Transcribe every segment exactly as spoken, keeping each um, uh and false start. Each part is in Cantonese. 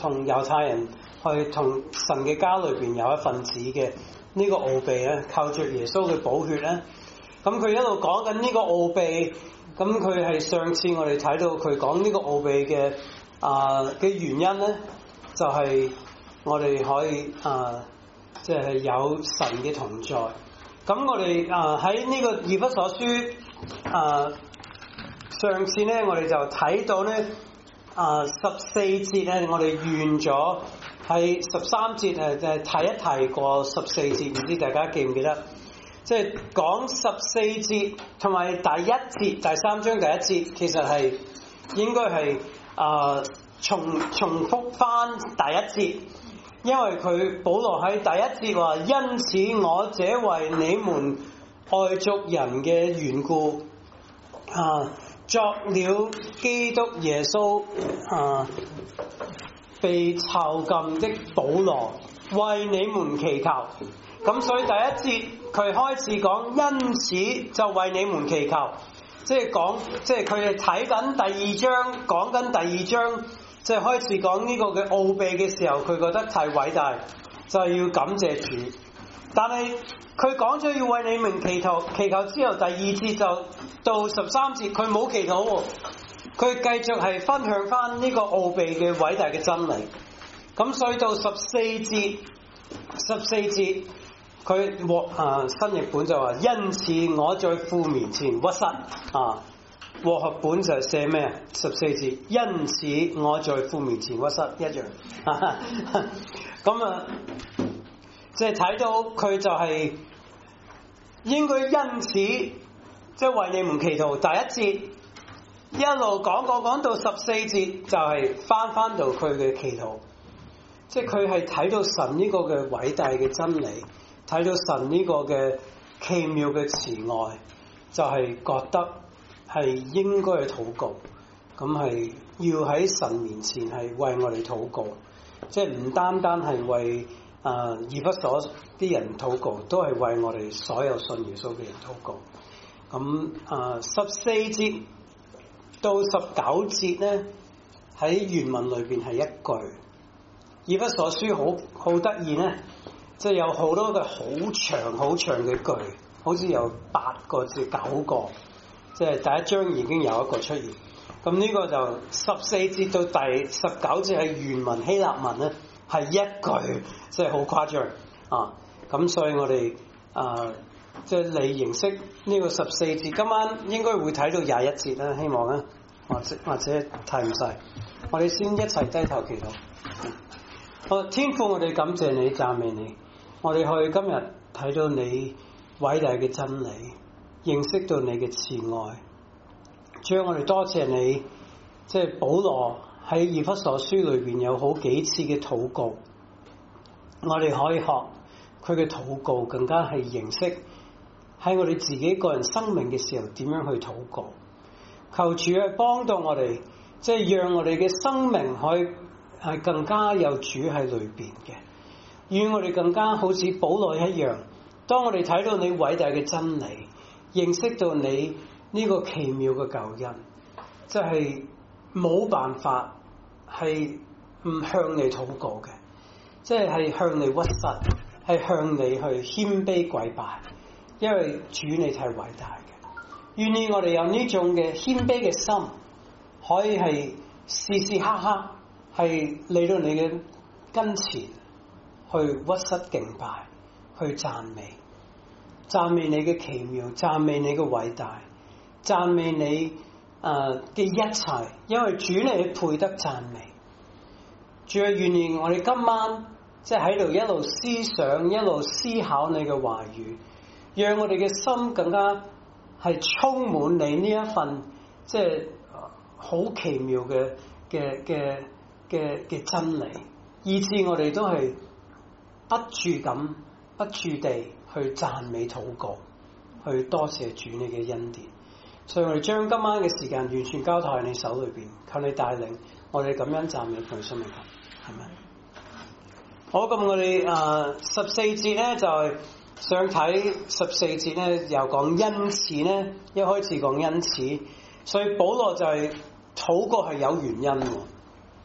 同猶太人去同神嘅家裏邊有一份子嘅呢個奧秘咧，靠着耶穌嘅寶血咧。咁佢一路講緊呢個奧秘，咁佢係上次我哋睇到佢講呢個奧秘嘅啊嘅原因咧，就係、是、我哋可以啊，即、就、係、是、有神嘅同在。咁我哋啊喺呢個以弗所書啊，上次咧我哋就睇到咧啊十四節咧，我哋完咗喺十三節誒，就係提一提過十四節，唔知大家記唔記得？即係講十四節同埋第一節第三章第一節，其實係應該係啊、呃、重重複翻第一節，因為佢保羅喺第一節話：因此我這為你們外族人嘅緣故啊，作了基督耶穌啊被囚禁的保羅，為你們祈求。咁所以第一節佢開始講，因此就為你們祈求，即係講，即係佢哋睇緊第二章，講緊第二章，即係開始講呢個嘅奧秘嘅時候，佢覺得太偉大，就係要感謝主。但係佢講咗要為你們祈求，祈求之後第二節就到十三節，佢冇祈禱，佢繼續係分享翻呢個奧秘嘅偉大嘅真理。咁所以到十四節，十四節。佢和啊新譯本就話，因此我在父面前屈膝啊，和合本就係寫咩啊？十四節，因此我在父面前屈膝一樣。咁啊，即係睇到佢就係應該因此即係、就是、為你們祈禱。第一節一路講講講到十四節，就係翻翻到佢嘅祈禱，即係佢係睇到神呢個嘅偉大嘅真理。睇到神呢個嘅奇妙嘅慈愛，就係、是、覺得係應該去禱告，咁係要喺神面前係為我哋禱告，即係唔單單係為啊以弗所啲人禱告，都係為我哋所有信耶穌嘅人禱告。咁啊十四節到十九節咧，喺原文裏邊係一句，以弗所書好好得意咧。即係有好多嘅好長好長嘅句，好似有八個至九個，即係第一章已經有一個出現。咁呢個就十四節到第十九節係原文希臘文咧，係一句，即係好誇張啊！咁所以我哋啊，即係你認識呢個十四節，今晚應該會睇到廿一節啦，希望啦，或者或者睇唔晒，我哋先一齊低頭祈禱。好，天父，我哋感謝你，讚美你。我哋去今日睇到你偉大嘅真理，認識到你嘅慈愛。主啊，我哋多謝你，即係保羅喺以弗所書裏邊有好幾次嘅禱告，我哋可以學佢嘅禱告，更加係認識喺我哋自己個人生命嘅時候點樣去禱告。求主啊，幫到我哋，即係讓我哋嘅生命可以係更加有主喺裏邊嘅。願我哋更加好似保羅一樣，當我哋睇到你偉大嘅真理，認識到你呢個奇妙嘅救恩，即係冇辦法係唔向你禱告嘅，即係係向你屈膝，係向你去謙卑跪拜，因為主你太偉大嘅。願意我哋有呢種嘅謙卑嘅心，可以係時時刻刻係嚟到你嘅跟前。去屈膝敬拜，去讚美，讚美你嘅奇妙，讚美你嘅偉大，讚美你誒嘅、呃、一切，因為主你配得讚美。主啊，願意我哋今晚即係喺度一路思想，一路思考你嘅話語，讓我哋嘅心更加係充滿你呢一份即係好奇妙嘅嘅嘅嘅嘅真理，以致我哋都係不住咁，不住地去讚美禱告，去多謝主你嘅恩典。所以我哋將今晚嘅時間完全交託喺你手裏邊，求你帶領我哋咁樣讚美佢生命，係咪？好，咁我哋誒十四節咧就係、是、想睇十四節咧，又講因此咧，一開始講因此，所以保羅就係禱告係有原因嘅。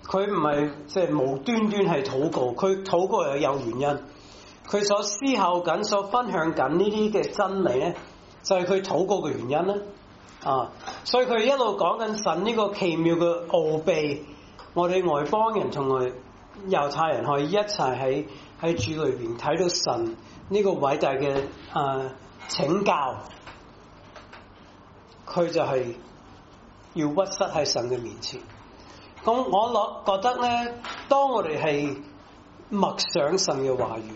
佢唔係即係無端端係禱告，佢禱告係有原因。佢所思考緊、所分享緊呢啲嘅真理咧，就係佢禱告嘅原因啦。啊，所以佢一路講緊神呢個奇妙嘅奧秘，我哋外邦人同埋猶太人可以一齊喺喺主裏邊睇到神呢個偉大嘅啊拯救，佢就係要屈膝喺神嘅面前。咁我諗覺得咧，當我哋係默想神嘅話語，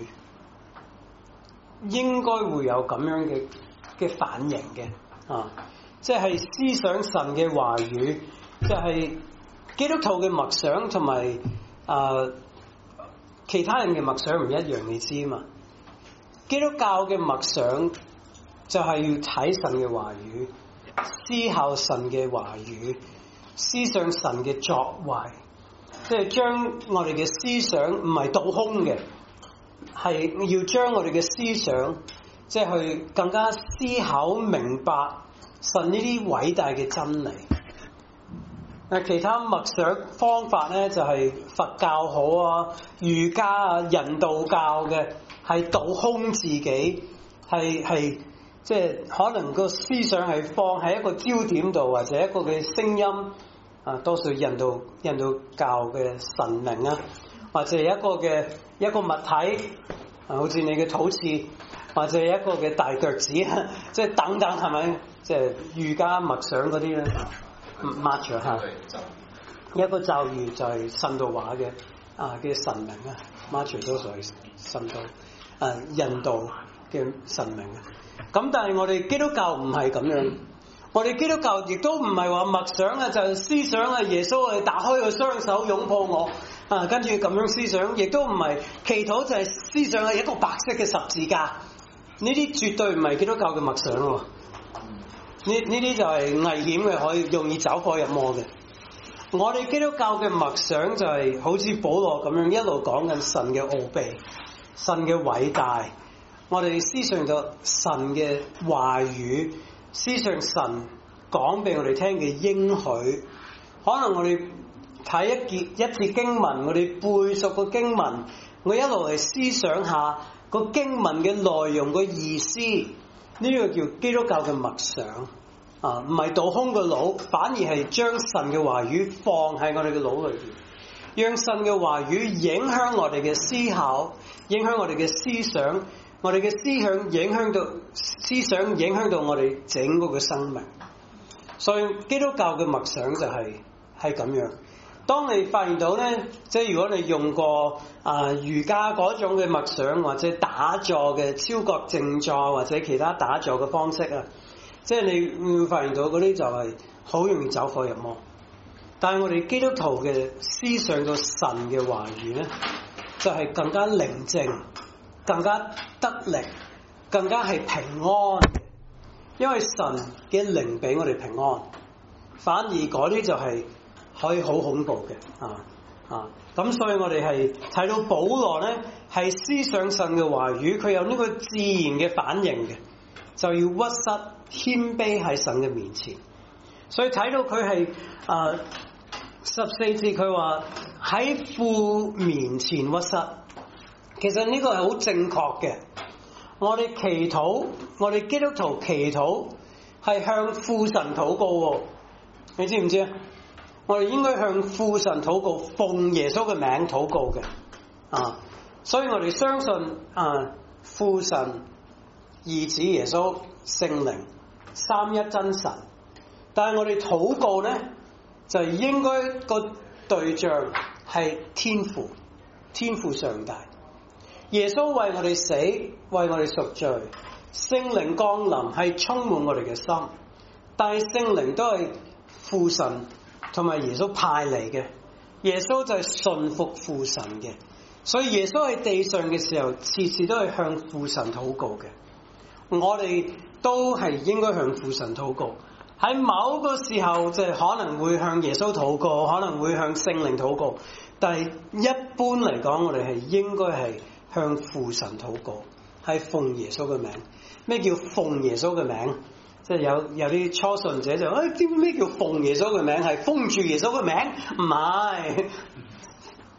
應該會有咁樣嘅嘅反應嘅啊！即係思想神嘅話語，就係基督徒嘅默想同埋啊其他人嘅默想唔一樣，你知嘛？基督教嘅默想就係要睇神嘅話語，思考神嘅話語，思想神嘅作為，即係將我哋嘅思想唔係倒空嘅，係要將我哋嘅思想即係去更加思考明白神呢啲偉大嘅真理。誒，其他默想方法咧就係佛教好啊、儒家啊、人道教嘅，係倒空自己，係係即係可能個思想係放喺一個焦點度，或者一個嘅聲音啊，多數印度印度教嘅神明啊，或者一個嘅一個物體啊，好似你嘅肚臍，或者一個嘅大腳趾，即係等等，係咪？即係儒家默想嗰啲咧，抹住嚇，一個咒語就係神道話嘅啊嘅神明啊，抹住都係神道啊印度嘅神明啊。咁但係我哋基督教唔係咁樣，我哋基督教亦都唔係話默想啊，就係思想啊，耶穌係打開個雙手擁抱我啊，跟住咁樣思想，亦都唔係祈禱，就係思想係一個白色嘅十字架，呢啲絕對唔係基督教嘅默想喎。呢呢啲就係危險嘅，可以容易走火入魔嘅。我哋基督教嘅默想就係好似保羅咁樣一路講緊神嘅奧秘、神嘅偉大。我哋思想咗神嘅話語，思想神講俾我哋聽嘅應許。可能我哋睇一節一節經文，我哋背熟個經文，我一路嚟思想下個經文嘅內容個意思。呢個叫基督教嘅默想啊，唔係倒空個腦，反而係將神嘅話語放喺我哋嘅腦裏邊，讓神嘅話語影響我哋嘅思考，影響我哋嘅思想，我哋嘅思想影響到思想影響到我哋整個嘅生命。所以基督教嘅默想就係係咁樣。當你發現到咧，即係如果你用過啊儒家嗰種嘅默想，或者打坐嘅超覺靜坐，或者其他打坐嘅方式啊，即係你會發現到嗰啲就係好容易走火入魔。但係我哋基督徒嘅思想到神嘅話語咧，就係更加寧靜，更加得力，更加係平安嘅，因為神嘅靈俾我哋平安，反而嗰啲就係可以好恐怖嘅啊啊！咁所以我哋係睇到保羅咧係思想神嘅話語，佢有呢個自然嘅反應嘅，就要屈膝謙卑喺神嘅面前。所以睇到佢係啊十四節佢話喺父面前屈膝，其實呢個係好正確嘅。我哋祈禱，我哋基督徒祈禱係向父神禱告喎，你知唔知啊？我哋應該向父神禱告，奉耶穌嘅名禱告嘅啊，所以我哋相信啊父神、兒子耶穌、聖靈三一真神，但係我哋禱告咧就應該個對象係天父，天父上帝。耶穌為我哋死，為我哋贖罪，聖靈降臨係充滿我哋嘅心，但係聖靈都係父神同埋耶穌派嚟嘅，耶穌就係順服父神嘅，所以耶穌喺地上嘅時候，次次都係向父神禱告嘅。我哋都係應該向父神禱告，喺某個時候就係可能會向耶穌禱告，可能會向聖靈禱告，但係一般嚟講，我哋係應該係向父神禱告，係奉耶穌嘅名。咩叫奉耶穌嘅名？即係有有啲初信者就誒，知唔知咩叫奉耶穌嘅名？係封住耶穌嘅名？唔係，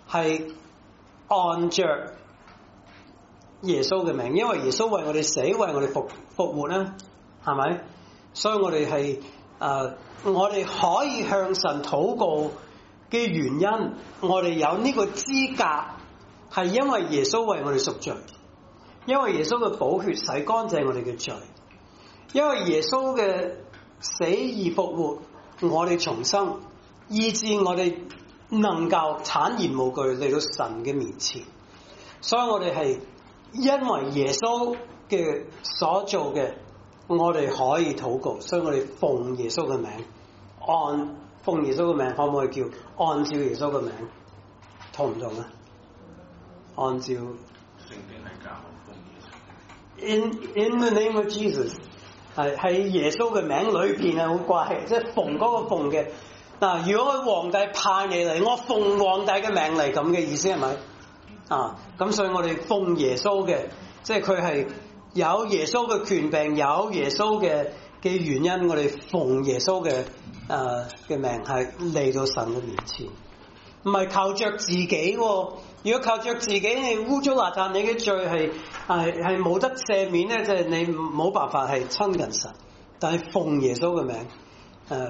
係按着耶穌嘅名，因為耶穌為我哋死，為我哋復復活啦，係咪？所以我哋係誒，我哋可以向神禱告嘅原因，我哋有呢個資格，係因為耶穌為我哋贖罪，因為耶穌嘅寶血洗乾淨我哋嘅罪，因為耶穌嘅死而復活，我哋重生，以致我哋能夠坦然無懼嚟到神嘅面前。所以我哋係因為耶穌嘅所做嘅，我哋可以禱告，所以我哋奉耶穌嘅名，按奉耶穌嘅名，可唔可以叫按照耶穌嘅名？同唔同啊？按照聖經係教奉耶穌 In in the name of Jesus 係喺耶穌嘅名裏邊啊，好怪，即係奉嗰個奉嘅嗱。如果皇帝派你嚟，我奉皇帝嘅名嚟，咁嘅意思係咪啊？咁所以我哋奉耶穌嘅，即係佢係有耶穌嘅權柄，有耶穌嘅嘅原因，我哋奉耶穌嘅誒嘅名係嚟到神嘅面前，唔係靠着自己，哦。如果靠着自己，你污糟邋遢，你嘅罪係係係冇得赦免咧，即係你冇辦法係親近神。但係奉耶穌嘅名，誒、呃，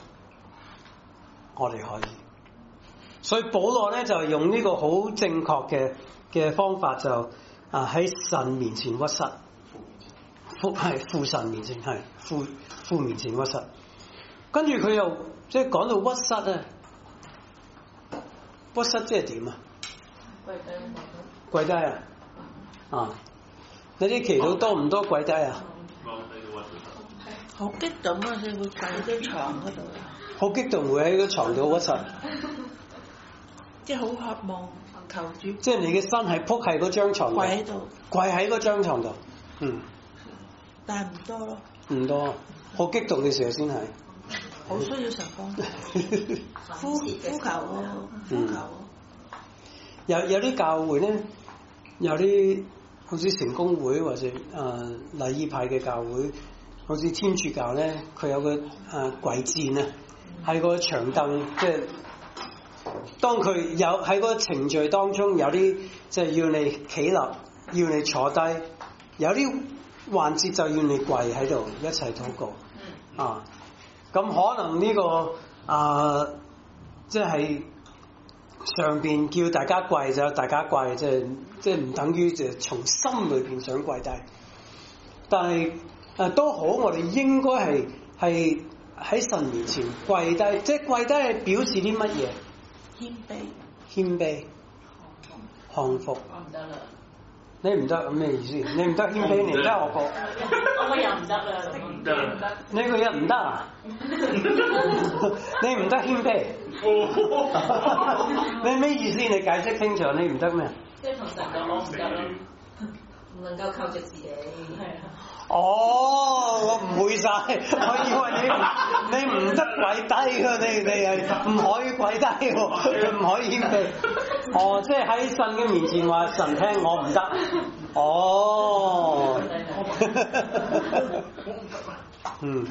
我哋可以。所以保羅咧就係用呢個好正確嘅嘅方法，就啊喺神面前屈膝，父係父神面前係父父面前屈膝。跟住佢又即係講到屈膝咧，屈膝即係點啊？跪低，跪低啊！啊，你啲祈禱多唔多跪低啊？ 好激動啊！你會跪喺張床嗰度。 好激動，會喺個床度屈膝。 即係好渴望求主。 即係你嘅身係仆喺嗰張床度。 跪喺度。跪喺嗰張床度。嗯。 但係唔多咯。 唔多，好激動嘅時候先係。 好需要神幫。呼呼求喎，呼求。 有有啲教會咧，有啲好似成功會或者誒禮儀派嘅教會，好似天主教咧，佢有個誒跪墊啊，喺個長凳，即係當佢有喺個程序當中有啲即係要你企立，要你坐低，有啲環節就要你跪喺度一齊禱告啊。咁可能呢個啊，即係。上邊叫大家跪就大家跪，即係即係唔等於就從心裏邊想跪低。但係誒都好，我哋應該係係喺神面前跪低，即係跪低係表示啲乜嘢？ 謙卑， 謙卑，降服。 我唔得啦。 你唔得咩意思？你唔得謙卑，你唔得我個。 我個人唔得啦，唔得。 你個人唔得啊？你唔得謙卑。你咩意思？你解釋清楚，你唔得咩？ 即係同神講我唔得咯，唔能夠靠著自己。係啊。 哦，我唔會晒，我以為你你唔得跪低㗎，你你係唔可以跪低喎，佢唔可以謙卑。哦，即係喺神嘅面前話神聽我唔得。哦。嗯。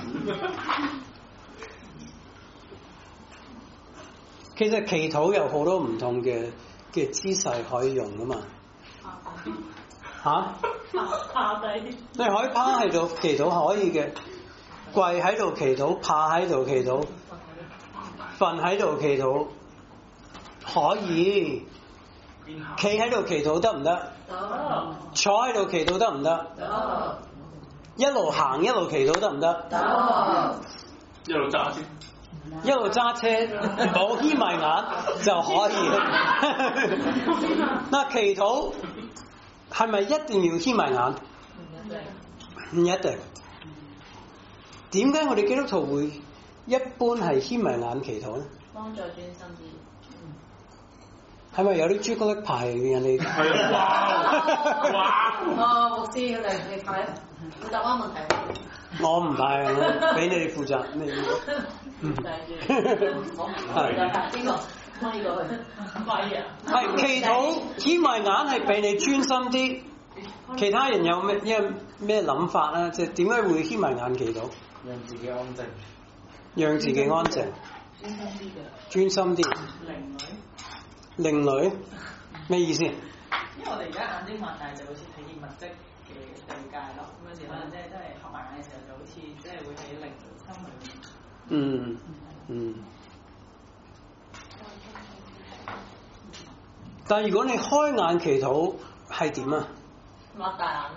其實祈禱有好多唔同嘅嘅姿勢可以用㗎嘛。嚇、啊？ 趴低。 你可以趴喺度祈禱可以嘅，跪喺度祈禱，趴喺度祈禱，瞓喺度祈禱可以，企喺度祈禱得唔得？得。坐喺度祈禱得唔得？得。一路行一路祈禱得唔得？得。 一路揸先。 一路揸車冇瞇埋眼就可以。嗱，祈禱係咪一定要瞇埋眼？唔一定。點解我哋基督徒會一般係瞇埋眼祈禱咧？ 幫助專心啲。 係咪有啲朱古力牌嘅人哋？ 係啊！哇！哇！ 哦，牧師，你你派你答啱問題。 我唔派，我俾你哋負責。你嗯，我係邊個？可以過去。貴啊！ 係祈禱瞇埋眼係俾你專心啲。其他人有咩咩咩諗法啊？即係點解會瞇埋眼祈禱？ 讓自己安靜。 讓自己安靜。 專心啲嘅。 專心啲。 靈女。 另類咩意思？ 因為我哋而家眼睛擘大就好似睇見物質嘅世界咯，咁有時可能即係真係合埋眼嘅時候就好似即係會喺靈心裏面。 嗯嗯。但係如果你開眼祈禱係點啊？ 擘大眼。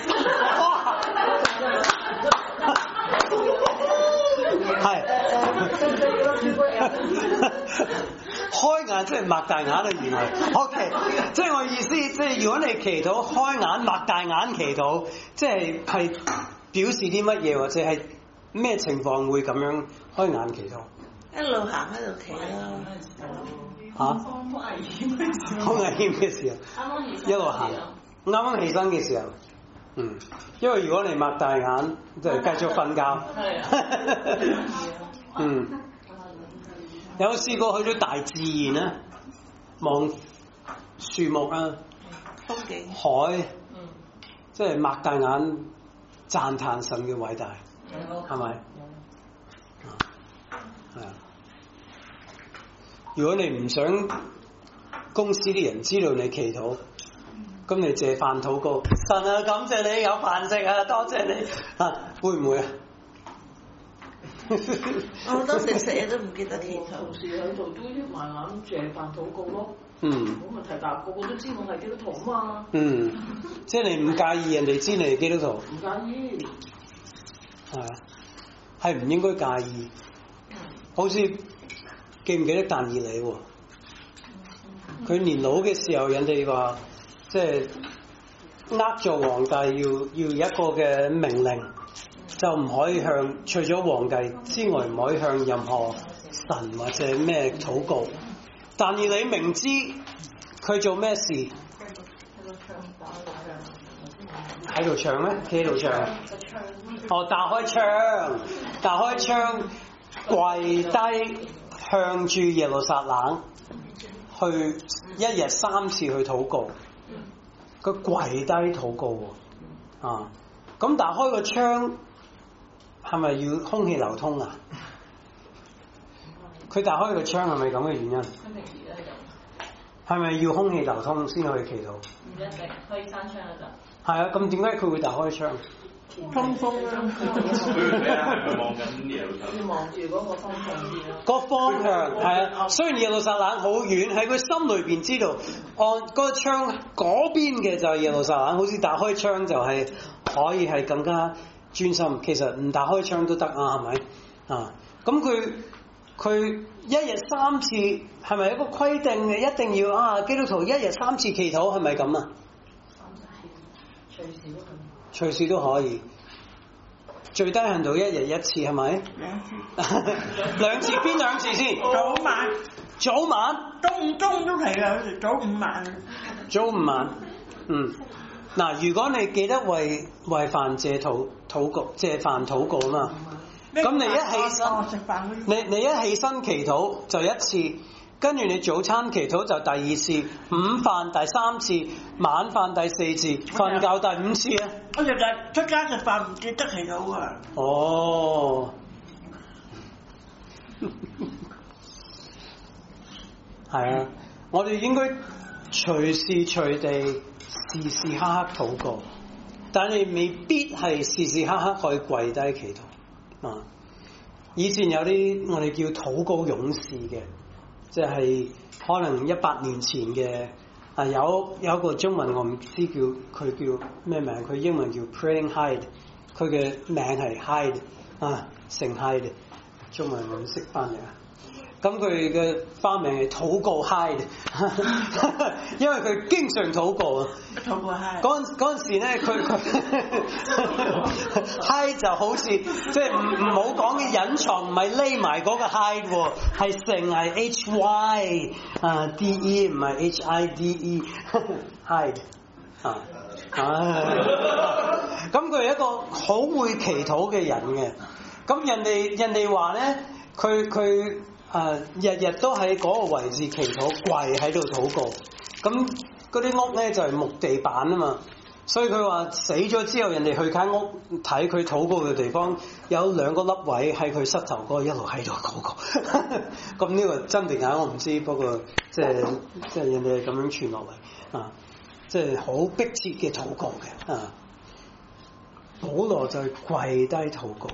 係。開眼即係擘大眼啊！原來 ，OK， 即係我意思，即係如果你祈禱開眼擘大眼祈禱，即係係表示啲乜嘢，或者係咩情況會咁樣開眼祈禱？ 一路行一路企咯。 嚇？好危險嘅時候，一路行，啱啱起身嘅時候，嗯，因為如果你擘大眼，就係繼續瞓覺。嗯。有試過去到大自然咧，望樹木啊、 風景、 海，即係擘大眼讚歎神嘅偉大，係咪？係啊。如果你唔想公司啲人知道你祈禱，咁你借飯禱告，神啊，感謝你有飯食啊，多謝你啊，會唔會啊？ 我好多時成日都唔記得祈禱。 同事喺度都喐埋眼借飯禱告咯。 嗯。 冇問題，但係個個都知我係基督徒啊嘛。 嗯，即係你唔介意人哋知你係基督徒。 唔介意。 係啊，係唔應該介意。好似記唔記得但以理喎？佢年老嘅時候，人哋話即係呃做皇帝要要一個嘅命令。就唔可以向除咗皇帝之外，唔可以向任何神或者咩禱告。但以理明知佢做咩事，喺度唱咩？企喺度唱。哦，打開窗，打開窗，跪低向住耶路撒冷，去一日三次去禱告。佢跪低禱告喎，啊！咁打開個窗。係咪要空氣流通啊？佢打開個窗係咪咁嘅原因？係咪要空氣流通先可以祈禱？ 唔一定，可以閂窗嗰陣。 係啊，咁點解佢會打開窗？ 通風啦。 佢望緊耶路撒冷。 要望住嗰個方向先咯。 個方向係啊，雖然耶路撒冷好遠，喺佢心裏邊知道，按嗰個窗嗰邊嘅就係耶路撒冷，好似打開窗就係可以係更加專心，其實唔打開窗都得啊，係咪啊？咁佢佢一日三次係咪一個規定嘅？一定要啊，基督徒一日三次祈禱係咪咁啊？ 隨時都可以。 隨時都可以，最低限度一日一次係咪？ 兩次。 兩次邊兩次先？ 早晚。 早晚。 中午中都係㗎，好似早午晚。 早午晚，嗯。嗱，如果你記得為為飯借禱禱告借飯禱告啊嘛，咁你一起身，你你一起身祈禱就一次，跟住你早餐祈禱就第二次，午飯第三次，晚飯第四次，瞓覺第五次啊！ 我日日出街食飯唔記得祈禱啊！ 哦，係啊，我哋應該隨時隨地。時時刻刻禱告，但係未必係時時刻刻可以跪低祈禱啊！以前有啲我哋叫禱告勇士嘅，即係可能一百年前嘅啊，有有一個中文我唔知叫佢叫咩名，佢英文叫 Praying Hyde， 佢嘅名係 Hyde 啊，姓 Hyde， 中文我唔識翻譯啊。咁佢嘅花名係禱告 Hyde， 因為佢經常禱告啊。 禱告 Hyde。嗰陣嗰陣時咧，佢佢 Hyde 就好似即係唔唔好講嘅隱藏，唔係匿埋嗰個 Hyde 喎，係成係 H Y 啊 D E 唔係 H I D E Hyde 啊。咁佢係一個好會祈禱嘅人嘅。咁人哋人哋話咧，佢佢。誒日日都喺嗰個位置祈禱，跪喺度禱告。咁嗰啲屋咧就係、是、木地板啊嘛。 所以佢話死咗之後，人哋去間屋睇佢禱告嘅地方，有兩個粒位喺佢膝頭哥一路喺度禱告。咁呢個真定假我唔知，不過即係即係人哋係咁樣傳落嚟啊，即係好迫切嘅禱告嘅啊。保羅就係跪低禱告。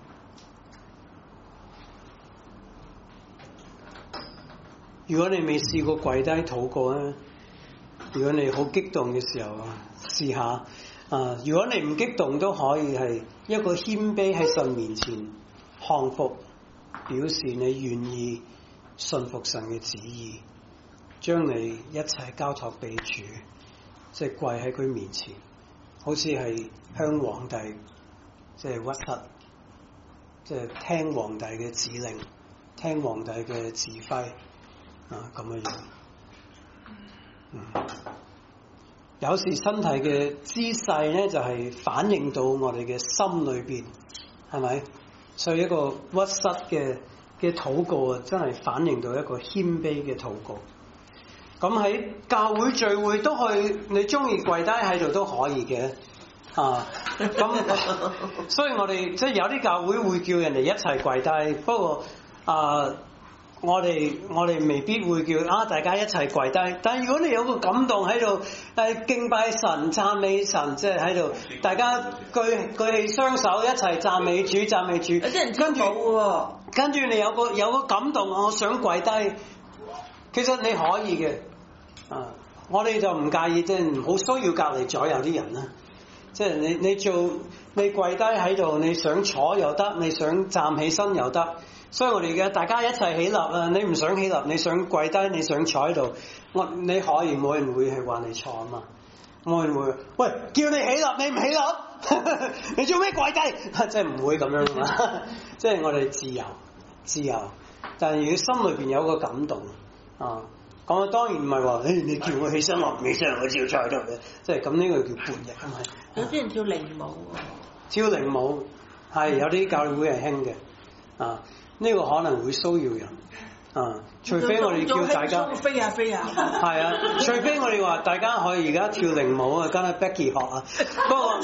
如果你未試過跪低禱告咧，如果你好激動嘅時候啊，試下啊！如果你唔激動都可以係一個謙卑喺神面前降服，表示你願意信服神嘅旨意，將你一切交託俾主，即係跪喺佢面前，好似係向皇帝即係屈膝，即係聽皇帝嘅指令，聽皇帝嘅指揮啊，咁樣樣。嗯，有時身體嘅姿勢咧，就係反映到我哋嘅心裏邊，係咪？所以一個屈膝嘅嘅禱告啊，真係反映到一個謙卑嘅禱告。咁喺教會聚會都可以，你中意跪低喺度都可以嘅啊。咁所以我哋即係有啲教會會叫人哋一齊跪低，不過啊。我哋我哋未必會叫啊大家一齊跪低，但係如果你有個感動喺度，誒敬拜神、讚美神，即係喺度，大家舉舉起雙手一齊讚美主、讚美主。 有啲人跟住喎， 跟住你有個有個感動，我想跪低，其實你可以嘅，啊，我哋就唔介意，即係唔好需要隔離左右啲人啦。即係你你做你跪低喺度，你想坐又得，你想站起身又得。所以我哋嘅大家一齊起立啊！你唔想起立，你想跪低，你想坐喺度，我你可以，冇人會係話你錯啊嘛。冇人會，喂，叫你起立，你唔起立，你做咩跪低？即係唔會咁樣嘛。即係我哋自由，自由。但係如果心裏邊有個感動啊，咁啊當然唔係話，誒你叫我起身，我唔起身，我照坐喺度嘅。即係咁呢個叫叛逆啊嘛。 有啲人跳靈舞， 跳靈舞係有啲教會係興嘅啊。呢個可能會騷擾人啊！除非我哋叫大家飛啊飛啊， 係啊！除非我哋話大家可以而家跳靈舞啊，跟阿 Becky 學啊。不過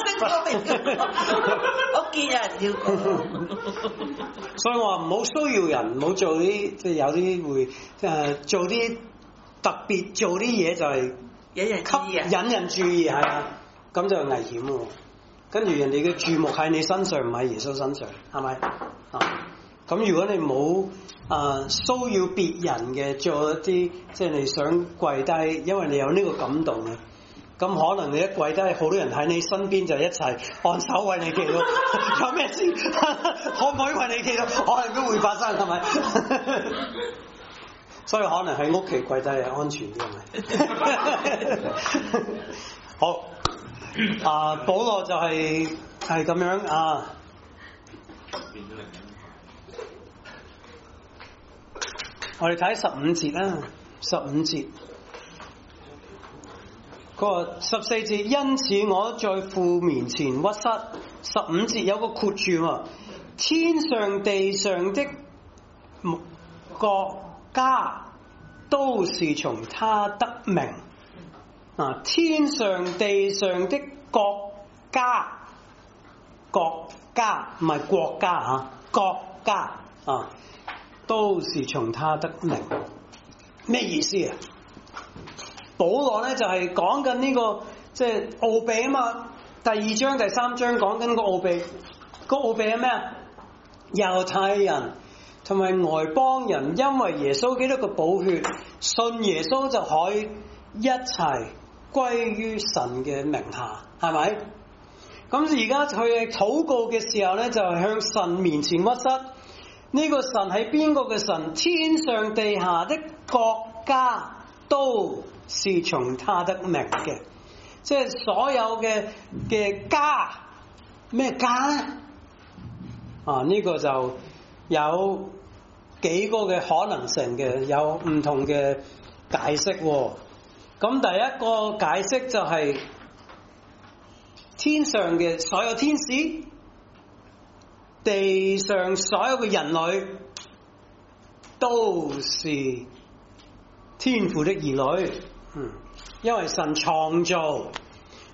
我見有人跳過， 所以我話唔好騷擾人，唔好做啲即係有啲會誒做啲特別做啲嘢就係引人注意啊！ 引人注意係啊，咁就危險喎。跟住人哋嘅注目喺你身上，唔喺耶穌身上，係咪啊？咁如果你冇啊騷擾別人嘅，做一啲即係你想跪低，因為你有呢個感動啊，咁可能你一跪低，好多人喺你身邊就一齊按手為你祈禱，有咩事？可唔可以為你祈禱？可能都會發生，係咪？所以可能喺屋企跪低係安全啲，係咪？好，啊保羅就係係咁樣啊。我哋睇十五節啦，十五節，嗰個十四節，因此我在父面前屈膝。十五節有個括住喎，天上地上的國家都是從他得名。啊，天上地上的國家，國家唔係國家嚇，國家啊。都是從他得名，咩意思啊？保羅咧就係講緊呢個即係奧秘啊嘛。第二章、第三章講緊個奧秘，個奧秘係咩啊？猶太人同埋外邦人因為耶穌基督嘅寶血，信耶穌就可以一齊歸於神嘅名下，係咪？咁而家佢禱告嘅時候咧，就係向神面前屈膝。呢個神係邊個嘅神？天上地下的國家都是從他得名嘅，即係所有嘅嘅家，咩家咧？啊，呢個就有幾個嘅可能性嘅，有唔同嘅解釋喎。咁第一個解釋就係天上嘅所有天使。地上所有嘅人類都是天父的兒女，嗯，因為神創造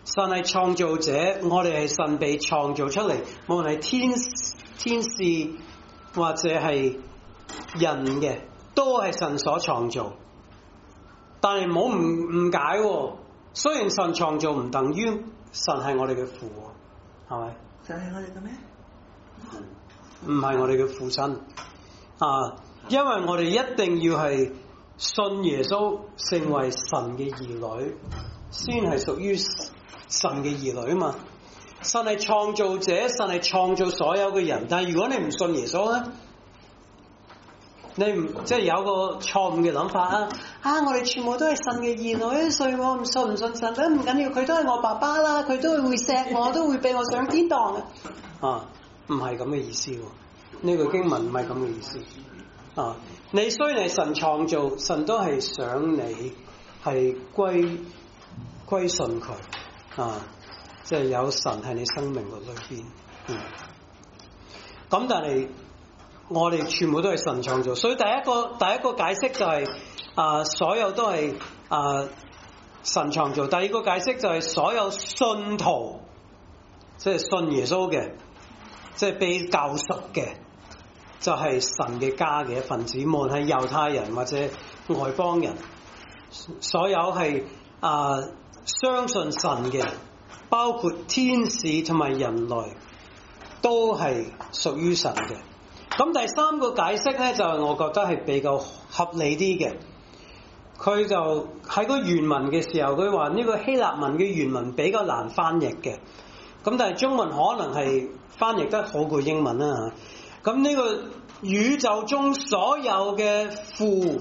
神係創造者，我哋係神被創造出嚟，無論係天天使或者係人嘅，都係神所創造。但係唔好誤誤解喎，雖然神創造唔等於神係我哋嘅父，係咪？ 神係我哋嘅咩？ 唔係我哋嘅父親啊，因為我哋一定要係信耶穌成為神嘅兒女，先係屬於神嘅兒女啊嘛。神係創造者，神係創造所有嘅人，但係如果你唔信耶穌咧，你唔即係有個錯誤嘅諗法啊！啊，我哋全部都係神嘅兒女，所以我唔信唔信神都唔緊要，佢都係我爸爸啦，佢都會會錫我，都會俾我上天堂嘅啊！唔係咁嘅意思喎，呢個經文唔係咁嘅意思啊！你雖然係神創造，神都係想你係歸歸順佢啊！即係有神喺你生命嘅裏邊，嗯。咁但係我哋全部都係神創造，所以第一個第一個解釋就係、是、啊、呃，所有都係啊、呃、神創造。第二個解釋就係所有信徒，即係信耶穌嘅，即係被救贖嘅，就係、是、神嘅家嘅一份子，無論係猶太人或者外邦人，所有係啊、呃、相信神嘅。包括天使同埋人類都係屬於神嘅。咁第三個解釋咧，就係、是、我覺得係比較合理啲嘅。佢就喺個原文嘅時候，佢話呢個希臘文嘅原文比較難翻譯嘅。咁但係中文可能係翻譯得好過英文啦。咁呢個宇宙中所有嘅父，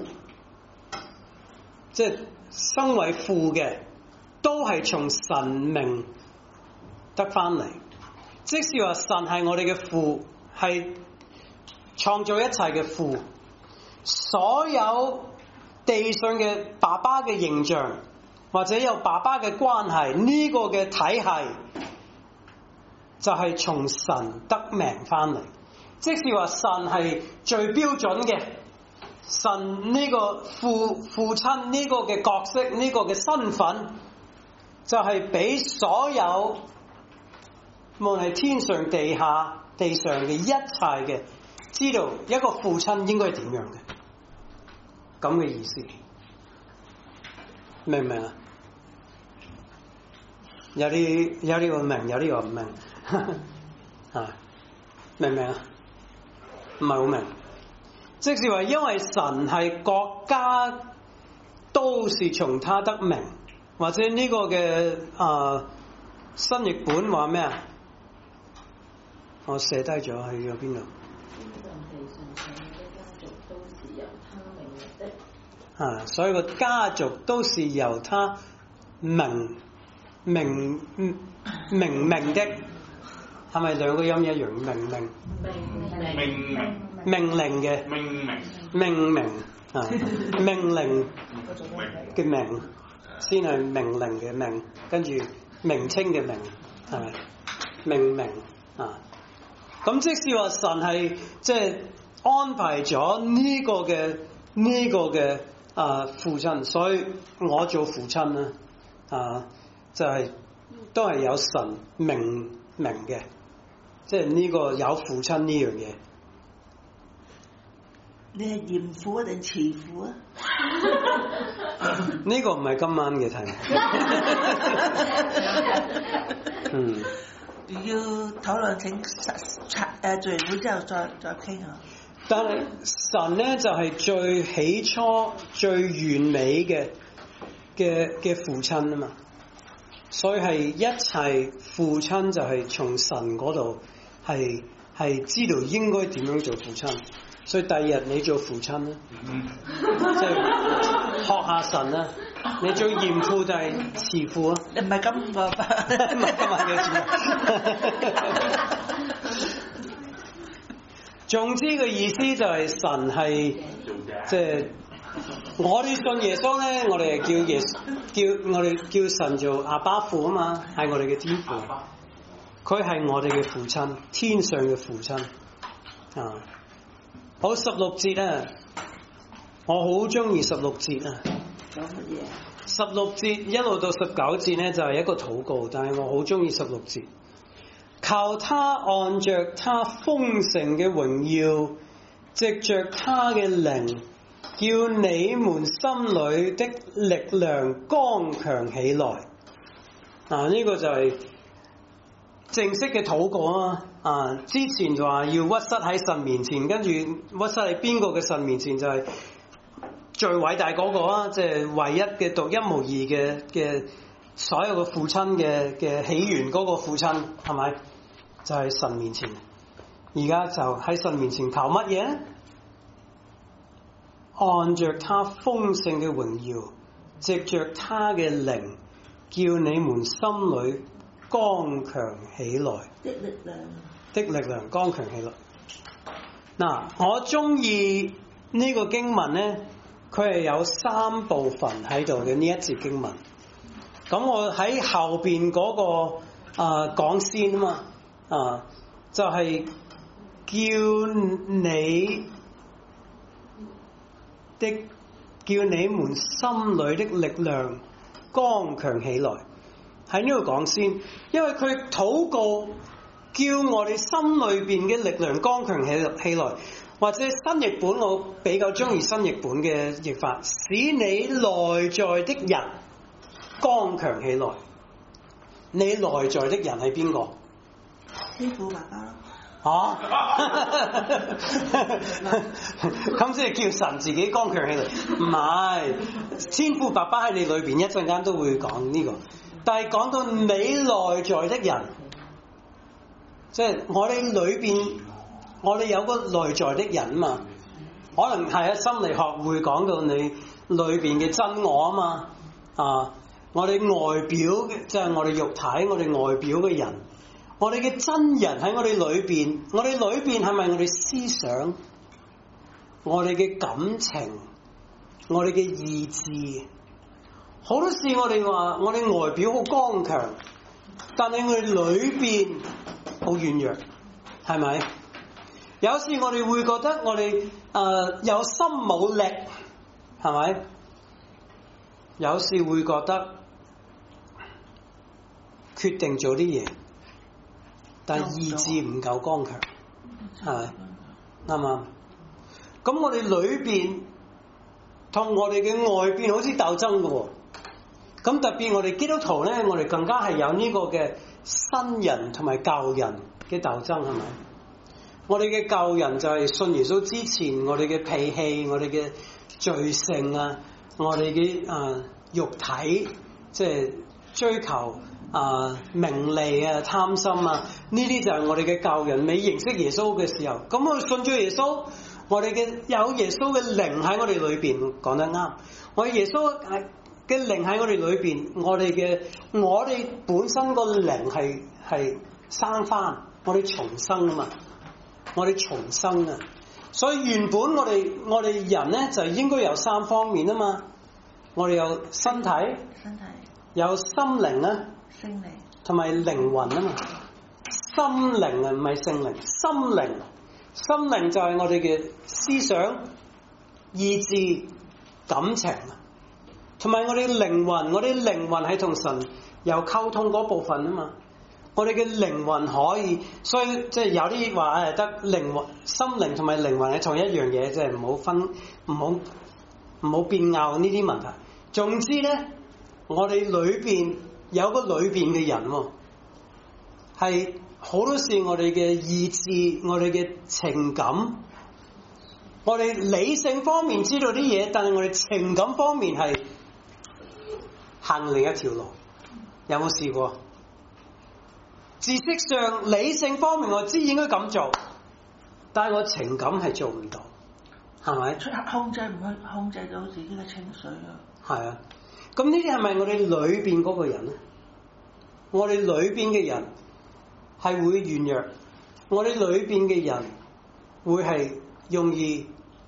即係身為父嘅，都係從神明得翻嚟，即是話神係我哋嘅父，係創造一切嘅父，所有地上嘅爸爸嘅形象，或者有爸爸嘅關係，呢、這個嘅體系就係從神得名翻嚟，即是話神係最標準嘅，神呢個父父親呢個嘅角色，呢、這個嘅身份，就係俾所有無論係天上地下地上嘅一切嘅，知道一個父親應該係點樣嘅，咁嘅意思，明唔明啊？有啲有啲個明，有啲個唔明，啊，明唔明啊？唔係好明，即是話因為神係國家都是從他得名，或者呢個嘅啊、呃、新譯本話咩啊？我寫低咗喺咗邊度？啊，所有個家族都是由他命命命命的，係咪兩個音一樣？命命命命命令嘅命名命名啊，命令嘅命先係命令嘅命，跟住名稱嘅名係咪命名啊？咁即是話神係即係安排咗呢個嘅呢、這個嘅啊父親，所以我做父親啦啊，就係、是、都係有神命名嘅，即係呢個有父親呢樣嘢。 你係嚴父定慈父啊？ 呢個唔係今晚嘅題目。嗯。 要討論請誒聚會之後再再傾下。 但係神咧就係、是、最起初最完美嘅嘅嘅父親啊嘛，所以係一切父親就係從神嗰度係係知道應該點樣做父親，所以第二日你做父親啦，即係學下神啦。你最嚴父就係慈父啊！ 唔係咁個，唔係今晚嘅字。總之嘅意思就係神係即係我哋信耶穌咧，我哋係叫耶叫我哋叫神做阿爸父啊嘛，係我哋嘅天父。佢係我哋嘅父親，天上嘅父親啊！好，十六節啊，我好中意十六節啊。 講乜嘢？ 十六節一路到十九節咧就係、是、一個禱告，但係我好中意十六節，求他按着他豐盛嘅榮耀，藉着他嘅靈，叫你們心裏的力量剛強起來。啊，呢、這個就係正式嘅禱告啊！啊，之前就話要屈膝喺神面前，跟住屈膝喺邊個嘅神面前就係、是。最偉大嗰個啊，即係唯一嘅獨一無二嘅嘅所有嘅父親嘅嘅起源嗰個父親係咪？就係神面前。而家就喺神面前求乜嘢？按着他豐盛嘅榮耀，藉着他嘅靈，叫你們心裏剛強起來的力量的力量剛強起來。嗱，我中意呢個經文咧。佢係有三部分喺度嘅呢一節經文，咁我喺後邊嗰、那個啊講先啊嘛，啊就係、是、叫你的叫你們心裏的力量剛強起來，喺呢度講先，因為佢禱告叫我哋心裏邊嘅力量剛強起起來。或者新譯本我比較中意新譯本嘅譯法，使你內在的人剛強起來。你內在的人係邊個？ 天父爸爸。 啊？咁即係叫神自己剛強起來？唔係，天父爸爸喺你裏邊，一陣間都會講呢個。但係講到你內在的人，即係我哋裏邊。我哋有個內在的人嘛，可能係喺心理學會講到你裏邊嘅真我啊嘛，啊，我哋外表嘅即係我哋肉體，我哋外表嘅人，我哋嘅真人喺我哋裏邊，我哋裏邊係咪我哋思想，我哋嘅感情，我哋嘅意志，好多時我哋話我哋外表好剛強，但係我哋裏邊好軟弱，係咪？有時我哋會覺得我哋誒、呃、有心冇力，係咪？有時會覺得決定咗啲嘢，但意志唔夠剛強，係咪？啱唔啱？咁我哋裏邊同我哋嘅外邊好似鬥爭嘅喎。咁特別我哋基督徒咧，我哋更加係有呢個嘅新人同埋舊人嘅鬥爭，係咪？我哋嘅舊人就係信耶穌之前，我哋嘅脾氣，我哋嘅罪性啊，我哋嘅啊肉體，即係追求啊名利啊、貪心啊，呢啲就係我哋嘅舊人。未認識耶穌嘅時候，咁我哋信咗耶穌，我哋嘅有耶穌嘅靈喺我哋裏邊，講得啱。我哋耶穌係嘅靈喺我哋裏邊，我哋嘅我哋本身個靈係係生翻，我哋重生啊嘛。我哋重生啊，所以原本我哋我哋人咧就應該有三方面啊嘛，我哋有身體， 身體有心靈啊， 聖靈， 同埋靈魂啊嘛。心靈啊唔係聖靈，心靈，心靈就係我哋嘅思想、意志、感情，同埋我哋嘅靈魂，我哋靈魂係同神有溝通嗰部分啊嘛。我哋嘅靈魂可以，所以即係有啲話誒，得靈魂、心靈同埋靈魂係同一樣嘢，即係唔好分，唔好唔好變拗呢啲問題。總之咧，我哋裏邊有個裏邊嘅人喎，係好多時我哋嘅意志、我哋嘅情感，我哋理性方面知道啲嘢，但係我哋情感方面係行另一條路。有冇試過？知識上、理性方面我知應該咁做，但係我情感係做唔到，係咪？ 控制唔去控制到自己嘅情緒啊？ 係啊，咁呢啲係咪我哋裏邊嗰個人咧？我哋裏邊嘅人係會軟弱，我哋裏邊嘅人會係容易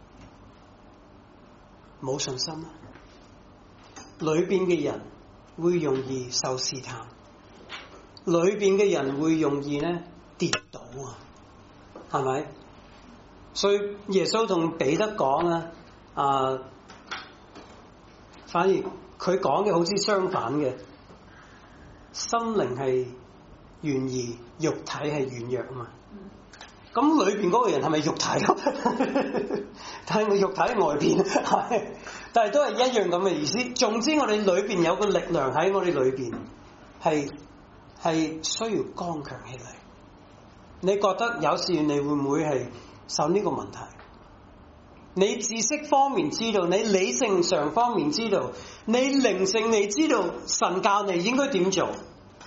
冇信心啊！裏邊嘅人會容易受試探。裏邊嘅人會容易咧跌倒啊，係咪？所以耶穌同彼得講啊，啊，反而佢講嘅好似相反嘅，心靈係願意，肉體係軟弱啊嘛。咁裏邊嗰個人係咪肉體咯？但係我肉體喺外邊，係，但係都係一樣咁嘅意思。總之我哋裏邊有個力量喺我哋裏邊，係係需要剛強起嚟。你覺得有時你會唔會係受呢個問題？你知識方面知道，你理性上方面知道，你靈性你知道神教你應該點做，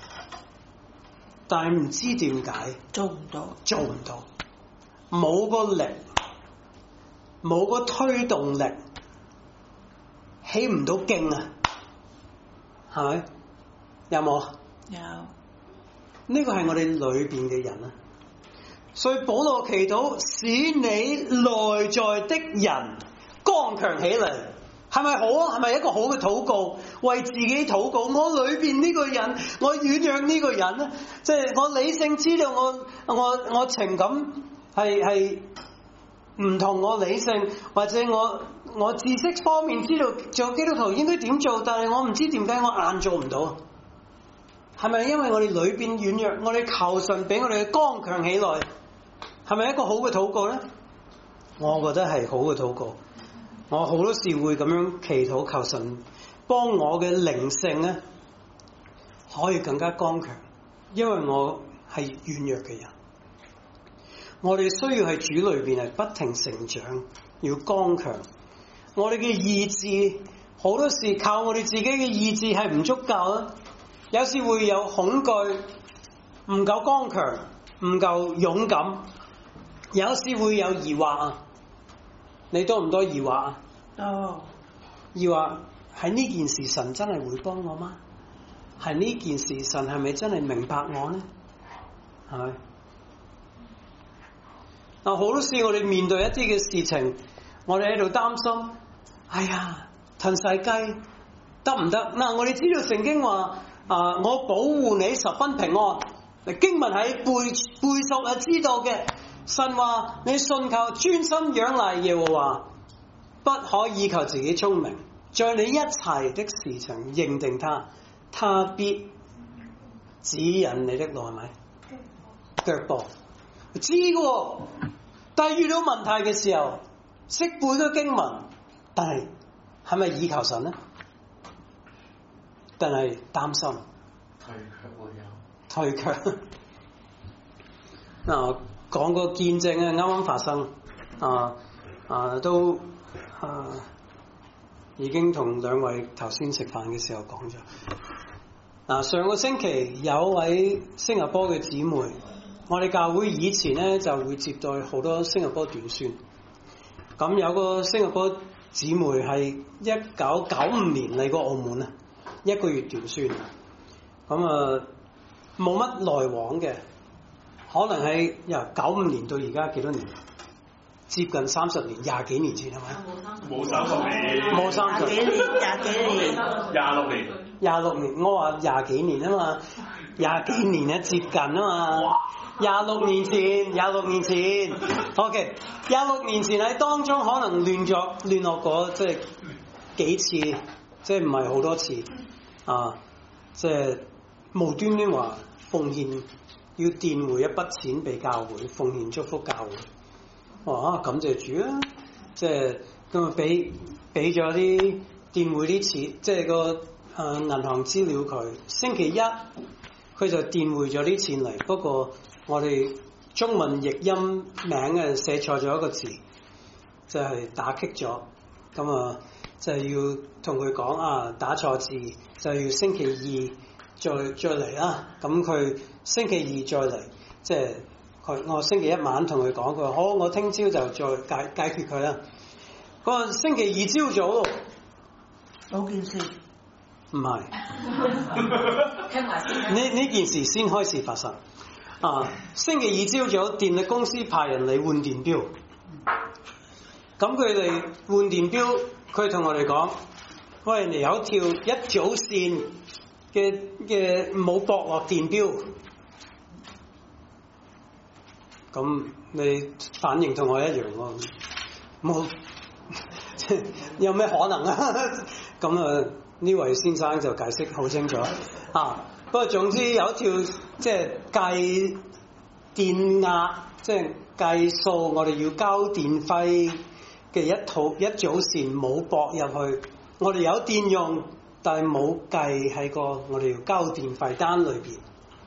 但係唔知點解做唔到， 做唔到，冇個力，冇個推動力，起唔到勁啊，係咪？有冇？ 有。 呢個係我哋裏邊嘅人啊。所以保羅祈禱，使你內在的人剛強起嚟，係咪好啊？係咪一個好嘅禱告？為自己禱告，我裏邊呢個人，我軟弱呢個人咧，即係我理性知道我我我情感係係唔同我理性，或者我我知識方面知道做基督徒應該點做，但係我唔知點解我硬做唔到。係咪因為我哋裏邊軟弱，我哋求神俾我哋剛強起來？係咪一個好嘅禱告咧？我覺得係好嘅禱告。我好多時會咁樣祈禱，求神幫我嘅靈性咧可以更加剛強，因為我係軟弱嘅人。我哋需要喺主裏邊係不停成長，要剛強。我哋嘅意志好多時靠我哋自己嘅意志係唔足夠啊！有時會有恐懼，唔夠剛強，唔夠勇敢。有時會有疑惑啊！你多唔多疑惑啊？ 多。 疑惑係呢件事神真係會幫我嗎？係呢件事神係咪真係明白我呢？係咪？嗱，好多時我哋面對一啲嘅事情，我哋喺度擔心，哎呀，騰世雞得唔得？嗱，我哋知道聖經話啊，我保護你十分平安。經文喺背背熟係知道嘅。神話你信靠專心仰賴耶和華，不可以求自己聰明，在你一切的事情認定他，他必指引你的路，係咪？腳步知嘅，但係遇到問題嘅時候，識背個經文，但係係咪倚靠神呢？但係擔心退卻會有退卻嗱。講個見證啊，啱啱發生啊啊都啊已經同兩位頭先食飯嘅時候講咗。嗱、啊，上個星期有位新加坡嘅姊妹，我哋教會以前咧就會接待好多新加坡短宣。咁有個新加坡姊妹係一九九五年嚟過澳門啊，一個月短宣。咁啊冇乜來往嘅。可能係由九五年到而家幾多年？接近三十年，廿幾年前係咪？ 冇三十年， 冇三十年，廿幾年， 廿六年， 廿六年。我話廿幾年啊嘛，廿幾年啊接近啊嘛。廿六年前，廿六年前 ，OK， 廿六年前喺當中可能亂咗亂落過，即係幾次，即係唔係好多次啊，即係無端端話奉獻。要墊回一筆錢俾教會，奉獻祝福教會。哇！感謝主啊！即係咁啊，俾俾咗啲墊回啲錢，即係個誒、呃、銀行資料佢。星期一佢就墊回咗啲錢嚟，不過我哋中文譯音名嘅寫錯咗一個字，就係、是、打擊咗。咁啊，就係要同佢講啊，打錯字，就要星期二。再再嚟啦，咁佢星期二再嚟，即係佢我星期一晚同佢講，佢話好，我聽朝就再解解決佢啦。嗰個星期二朝早， 冇件事， 唔係， 聽埋先。 呢呢件事先開始發生。啊，星期二朝早，電力公司派人嚟換電錶，咁佢哋換電錶，佢同我哋講，喂，你有條一組線。嘅嘅冇駁落電錶，咁你反應同我一樣喎，冇有咩可能啊？咁啊呢位先生就解釋好清楚啊。不過總之有一條即係計電壓，即係計數，我哋要交電費嘅一套一組線冇駁入去，我哋有電用，但係冇計喺個我哋要交電費單裏邊。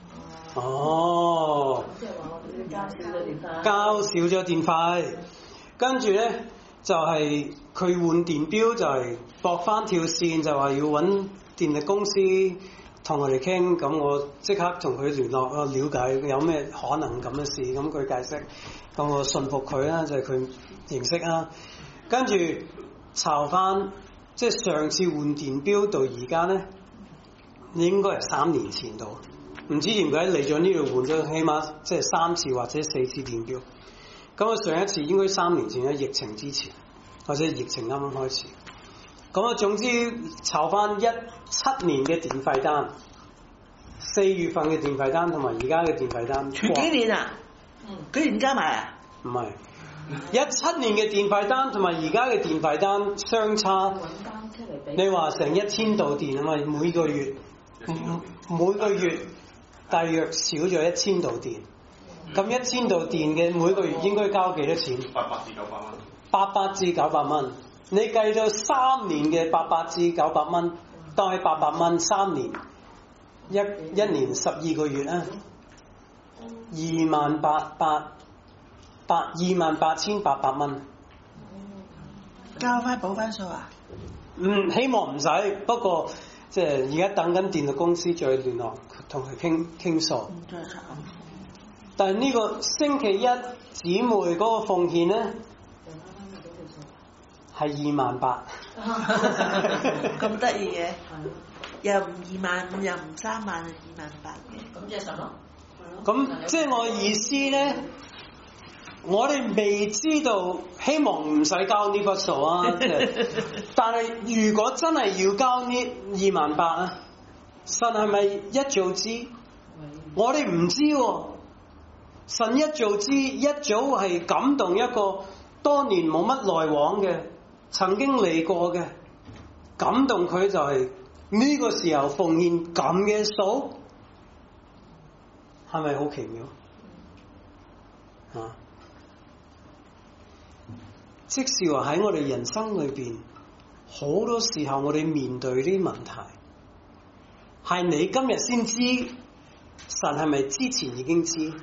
哦， 即係話我哋要交少咗電費， 交少咗電費，跟住咧就係佢換電表，就係駁翻條線，就話要揾電力公司同我哋傾，咁我即刻同佢聯絡，我了解有咩可能咁嘅事，咁佢解釋，咁我信服佢啦，就係佢認識啊。跟住查翻，即係上次換電表到而家咧，應該係三年前度，唔知點解嚟咗呢度換咗，起碼即係三次或者四次電表。咁啊，上一次應該三年前喺疫情之前，或者疫情啱啱開始。咁啊，總之籌翻一七年嘅電費單，四月份嘅電費單同埋而家嘅電費單， 全幾年啊？嗯，幾年加埋啊？ 唔係，一七年嘅電費單同埋而家嘅電費單相差，你話成一千度電啊嘛，每個月每個月大約少咗一千度電。咁一千度電嘅每個月應該交幾多錢？ 八百至九百蚊。 八百至九百蚊，你計咗三年嘅八百至九百蚊，當係八百蚊三年，一一年十二個月啊，二萬八百八二萬八千八百蚊。 交翻補翻數啊？ 嗯，希望唔使，不過即係而家等緊電力公司再聯絡，同佢傾傾數。但係呢個星期一姊妹嗰個奉獻咧，係二萬八， 咁得意嘅，又唔二萬五，又唔三萬，二萬八嘅， 咁即係十咯。 咁即係我意思咧，我哋未知道，希望唔使交呢筆數啊。但係如果真係要交呢二萬八啊，神係咪一早知？我哋唔知喎。神一早知，一早係感動一個多年冇乜來往嘅，曾經嚟過嘅，感動佢就係呢個時候奉獻咁嘅數，係咪好奇妙啊？即是話喺我哋人生裏邊，好多時候我哋面對啲問題，係你今日先知，神係咪之前已經知？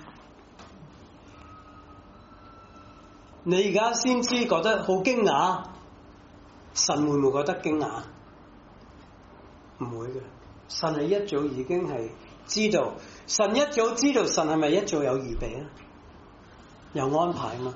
你而家先知，覺得好驚訝，神會唔會覺得驚訝？唔會嘅，神係一早已經係知道，神一早知道，神係咪一早有預備啊？有安排啊嘛？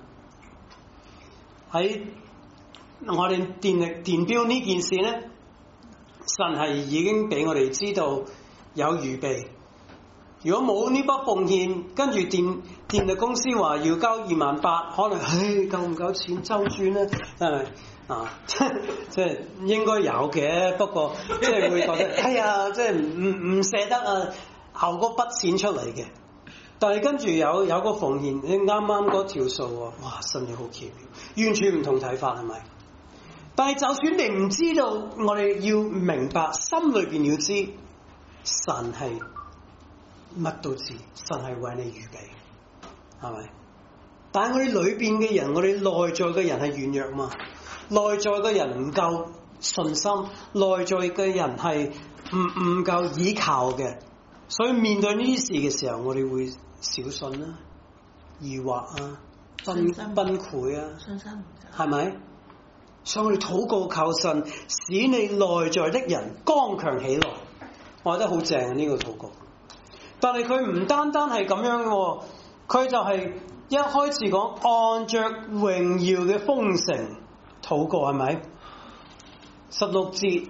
喺我哋電力電表呢件事咧，神係已經俾我哋知道有預備。如果冇呢筆奉獻，跟住電電力公司話要交二萬八，可能唉夠唔夠錢周轉咧？係咪啊？即係應該有嘅，不過即係會覺得哎呀，即係唔唔唔捨得啊，後嗰筆錢出嚟嘅。但係跟住有有個奉獻，你啱啱嗰條數喎，哇！神你好奇妙，完全唔同睇法係咪？但係就算你唔知道，我哋要明白，心裏邊要知神係。乜都知，神係為你預備，係咪？但係我哋裏邊嘅人，我哋內在嘅人係軟弱嘛？內在嘅人唔夠信心，內在嘅人係唔唔夠倚靠嘅，所以面對呢啲事嘅時候，我哋會小信啦、疑惑啊、崩崩潰啊， 信心唔係咪？所以我哋禱告求神，使你內在的人剛強起來。我覺得好正啊！呢、這個禱告。但係佢唔單單係咁樣嘅，佢就係一開始講按着榮耀嘅豐盛禱告，係咪？十六節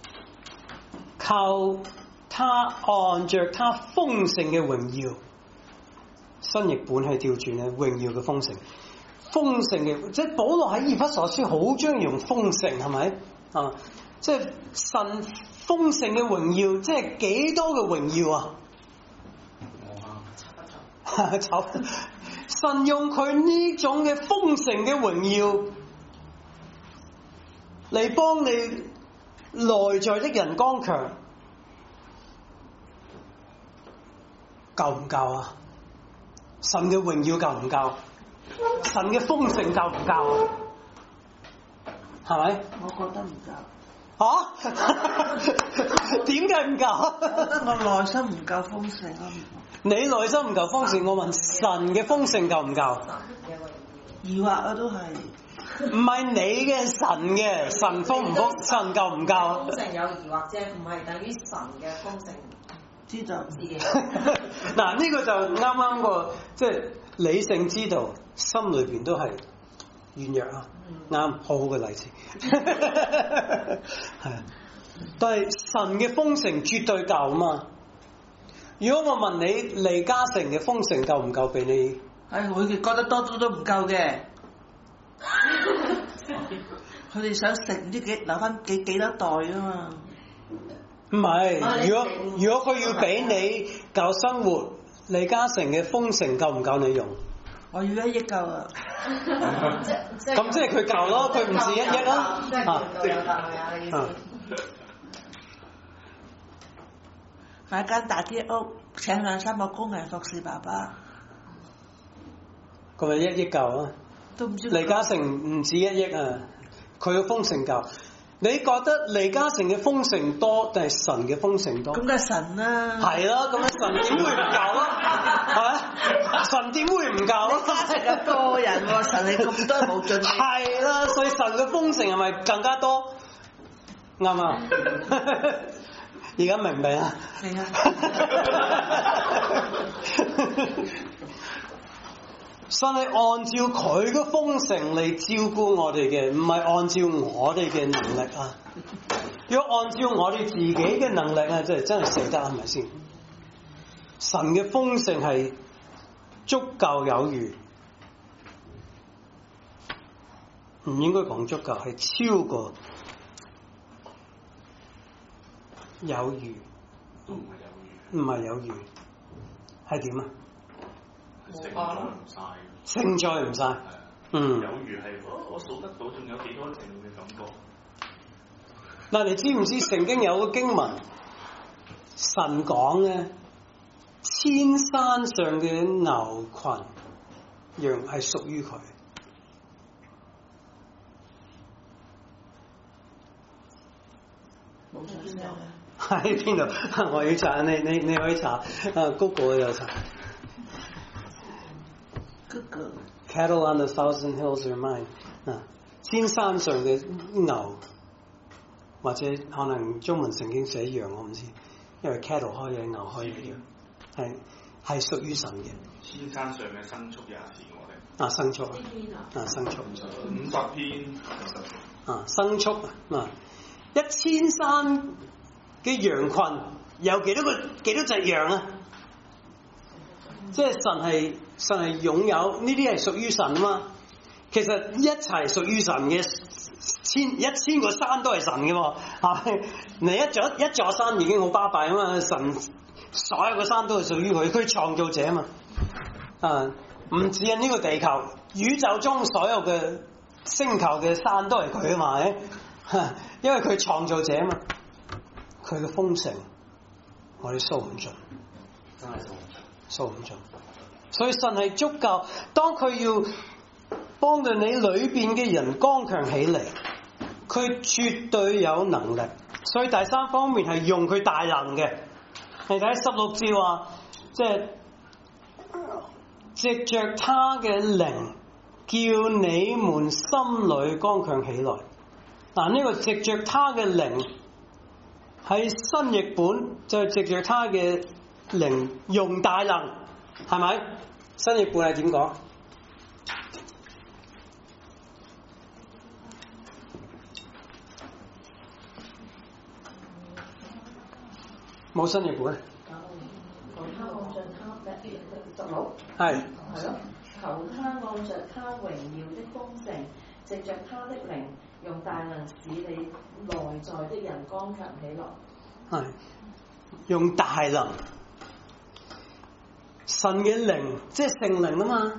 靠他按着他豐盛嘅榮耀，新譯本係調轉嘅榮耀嘅豐盛，豐盛嘅即係保羅喺以弗所書好中意用豐盛，係咪啊？即係神豐盛嘅榮耀，即係幾多嘅榮耀啊？神用佢呢種嘅豐盛嘅榮耀嚟幫你內在的人剛強，夠唔夠啊？神嘅榮耀夠唔夠？神嘅豐盛夠唔夠啊？係咪？ 我覺得唔夠。 嚇？點解唔夠？ 我覺得我內心唔夠豐盛啊！ 你內心唔夠豐盛，我問神嘅豐盛夠唔夠？ 疑惑啊，都係。 唔係你嘅神嘅神豐唔豐？神夠唔夠？ 豐盛有疑惑啫，唔係等於神嘅豐盛。 知道自己。 嗱，呢個就啱啱個即係理性知道，心裏邊都係軟弱啊！啱，好好嘅例子。係，但係神嘅豐盛絕對夠啊嘛！如果我問你李嘉誠嘅豐盛夠唔夠俾你？ 係佢哋覺得多多都唔夠嘅，佢哋想食唔知幾留翻幾幾多代啊嘛。 唔係，如果如果佢要俾你夠生活，李嘉誠嘅豐盛夠唔夠你用？ 我要一億夠啊！ 咁即係佢夠咯，佢唔止一億啦。 即係夠有夠啊！意思。 買間大啲屋，請兩三個工人服侍爸爸。 咁咪一億夠啊？ 都唔知。 李嘉誠唔止一億啊，佢嘅豐盛夠。你覺得李嘉誠嘅豐盛多定係神嘅豐盛多？ 咁梗係神啦。 係啦，咁樣神點會唔夠啊？係咪？神點會唔夠啊？ 李嘉誠咁多人喎，神係咁多冇盡。 係啦，所以神嘅豐盛係咪更加多？啱啊！而家明唔明啊？ 明啊！ 神係按照佢嘅豐盛嚟照顧我哋嘅，唔係按照我哋嘅能力啊！如果按照我哋自己嘅能力啊，真係真係死得係咪先？神嘅豐盛係足夠有餘，唔應該講足夠，係超過有餘， 都唔係有餘， 唔係有餘，係點啊？ 承載唔晒， 承載唔晒，嗯。 有餘係我我數得到，仲有幾多剩嘅感覺。 嗱，你知唔知聖經有個經文，神講咧，千山上嘅牛群，羊係屬於佢。 冇出聲啊！ 喺邊度？我要查，你你你可以查，啊 Google 有查。 Google Cattle on the thousand hills are mine。啊，千山上嘅牛，或者可能中文聖經寫羊，我唔知，因為 cattle 開嘅，牛開嘅羊，係係屬於神嘅。 千山上嘅牲畜也是我哋。 啊，牲畜啊，啊，牲畜。 五十篇。 啊，牲畜啊，一千山嘅羊群有幾多個幾多隻羊啊？即係神係神係擁有呢啲係屬於神啊嘛。其實一齊屬於神嘅千一千個山都係神嘅喎，係咪？你一座一座山已經好巴閉啊嘛，神所有嘅山都係屬於佢，佢創造者啊嘛。啊，唔止係呢個地球，宇宙中所有嘅星球嘅山都係佢啊嘛，係咪？因為佢創造者啊嘛，佢嘅豐盛我哋數唔盡， 真係數唔盡， 數唔盡。所以神係足夠，當佢要幫到你裏邊嘅人剛強起嚟，佢絕對有能力。所以第三方面係用佢大能嘅。你睇十六節話，即係藉着他嘅靈，叫你們心裏剛強起來。嗱，呢個藉着他嘅靈喺新譯本就係藉着他嘅靈用大能，係咪？新譯本係點講？冇新譯本。 求他按着他嘅十六， 係係咯，求他按着他榮耀的豐盛，藉着他的靈，用大能使你內在的人剛強起來。 係用大能，神嘅靈即係聖靈啊嘛。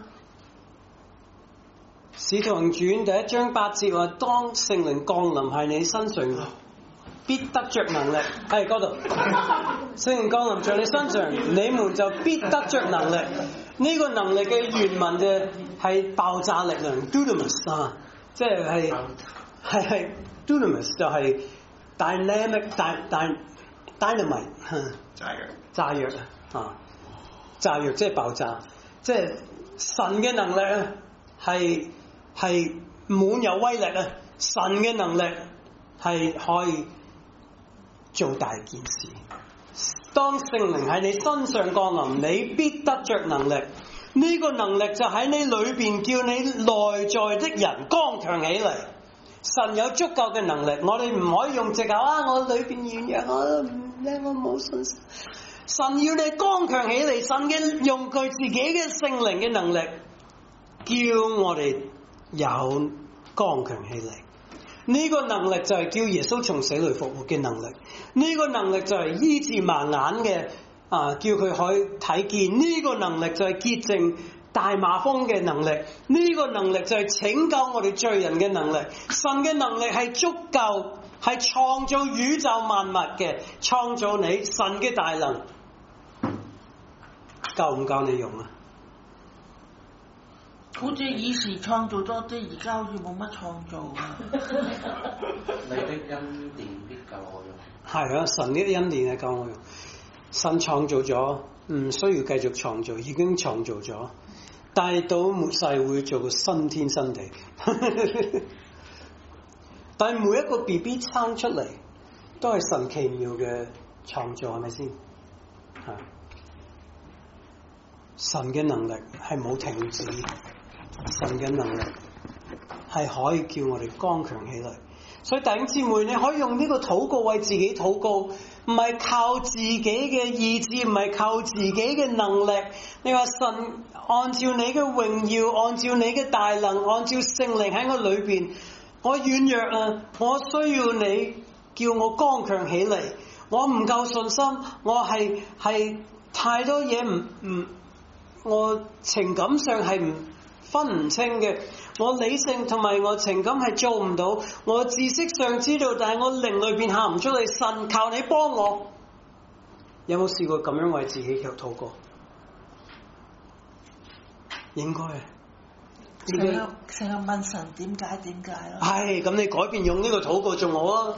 使徒行傳第一章八節話，當聖靈降臨喺你身上， 必得着能力。喺嗰度，聖靈降臨在你身上，你們就必得着能力。呢、這個能力嘅原文嘅係爆炸力量 ，dunamis 啊，即係係係係 dunamis 就係 dynamic dy dynamite 炸藥炸藥啊，炸藥即係爆炸，即係神嘅能力啊，係係滿有威力啊！神嘅能力係可以做大件事。當聖靈喺你身上降臨，你必得着能力。呢、這個能力就喺你裏邊，叫你內在的人剛強起嚟。神有足夠嘅能力，我哋唔可以用藉口啊！我裏邊軟弱，我唔叻，我冇信心。神要你剛強起嚟，神嘅用佢自己嘅聖靈嘅能力，叫我哋有剛強起嚟。呢、這個能力就係叫耶穌從死裏復活嘅能力。呢、這個能力就係醫治盲眼嘅啊，叫佢可以睇見。呢、這個能力就係潔淨大麻風嘅能力。呢、這個能力就係拯救我哋罪人嘅能力。神嘅能力係足夠，係創造宇宙萬物嘅，創造你。神嘅大能夠唔夠你用啊？ 好似以前創造咗啲，而家好似冇乜創造啊！ 你的恩典必夠我用。係啊，神嘅恩典係夠我用。神創造咗，唔需要繼續創造，已經創造咗。但係到末世會做個新天新地。但係每一個 B B 生出嚟都係神奇妙嘅創造，係咪先？係。神嘅能力係冇停止。神嘅能力係可以叫我哋剛強起嚟，所以弟兄姊妹，你可以用呢個禱告為自己禱告，唔係靠自己嘅意志，唔係靠自己嘅能力。你話神按照你嘅榮耀，按照你嘅大能，按照聖靈喺我裏邊，我軟弱啊，我需要你叫我剛強起嚟。我唔夠信心，我係係太多嘢唔唔，我情感上係唔分唔清嘅，我理性同埋我情感係做唔到，我知識上知道，但係我靈裏邊喊唔出嚟。神求你幫我，有冇試過咁樣為自己祈禱過？應該啊， 成日成日問神點解點解咯？ 係咁，你改變用呢個禱告仲好啊！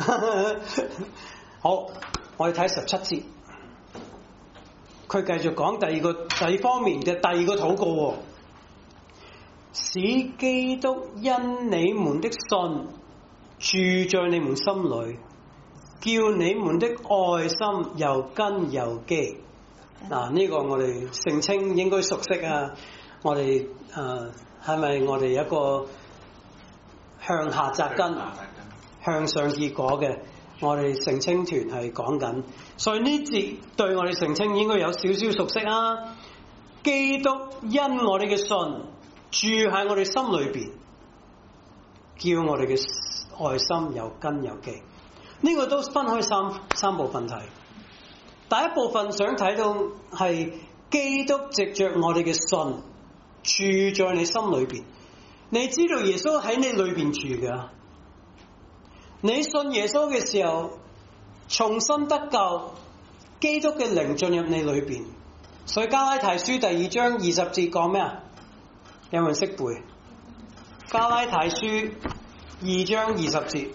好，我哋睇十七節，佢繼續講第二個第二方面嘅第二個禱告喎。使基督因你們的信住在你們心裏，叫你們的愛心又根又基。嗱，呢個我哋聖稱應該熟悉啊！我哋誒係咪我哋一個向下扎根、向上結果嘅？我哋聖稱團係講緊，所以呢節對我哋聖稱應該有少少熟悉啊！基督因我哋嘅信住喺我哋心裏邊，叫我哋嘅愛心有根有基。呢、這個都分開三三部分睇。第一部分想睇到係基督藉着我哋嘅信住在你心裏邊。你知道耶穌喺你裏邊住㗎，你信耶穌嘅時候重新得救，基督嘅靈進入你裏邊。所以加拉太書第二章二十節講咩啊？有冇人識背？加拉太書二章二十節，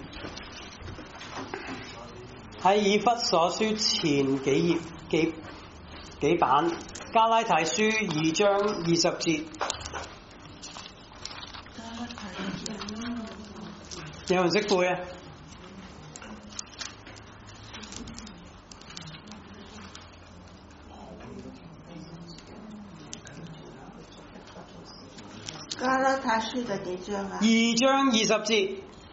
喺以弗所書前幾頁幾幾版，加拉太書二章二十節，有人識背啊？ 加拉太書第幾章啊？ 二章二十節。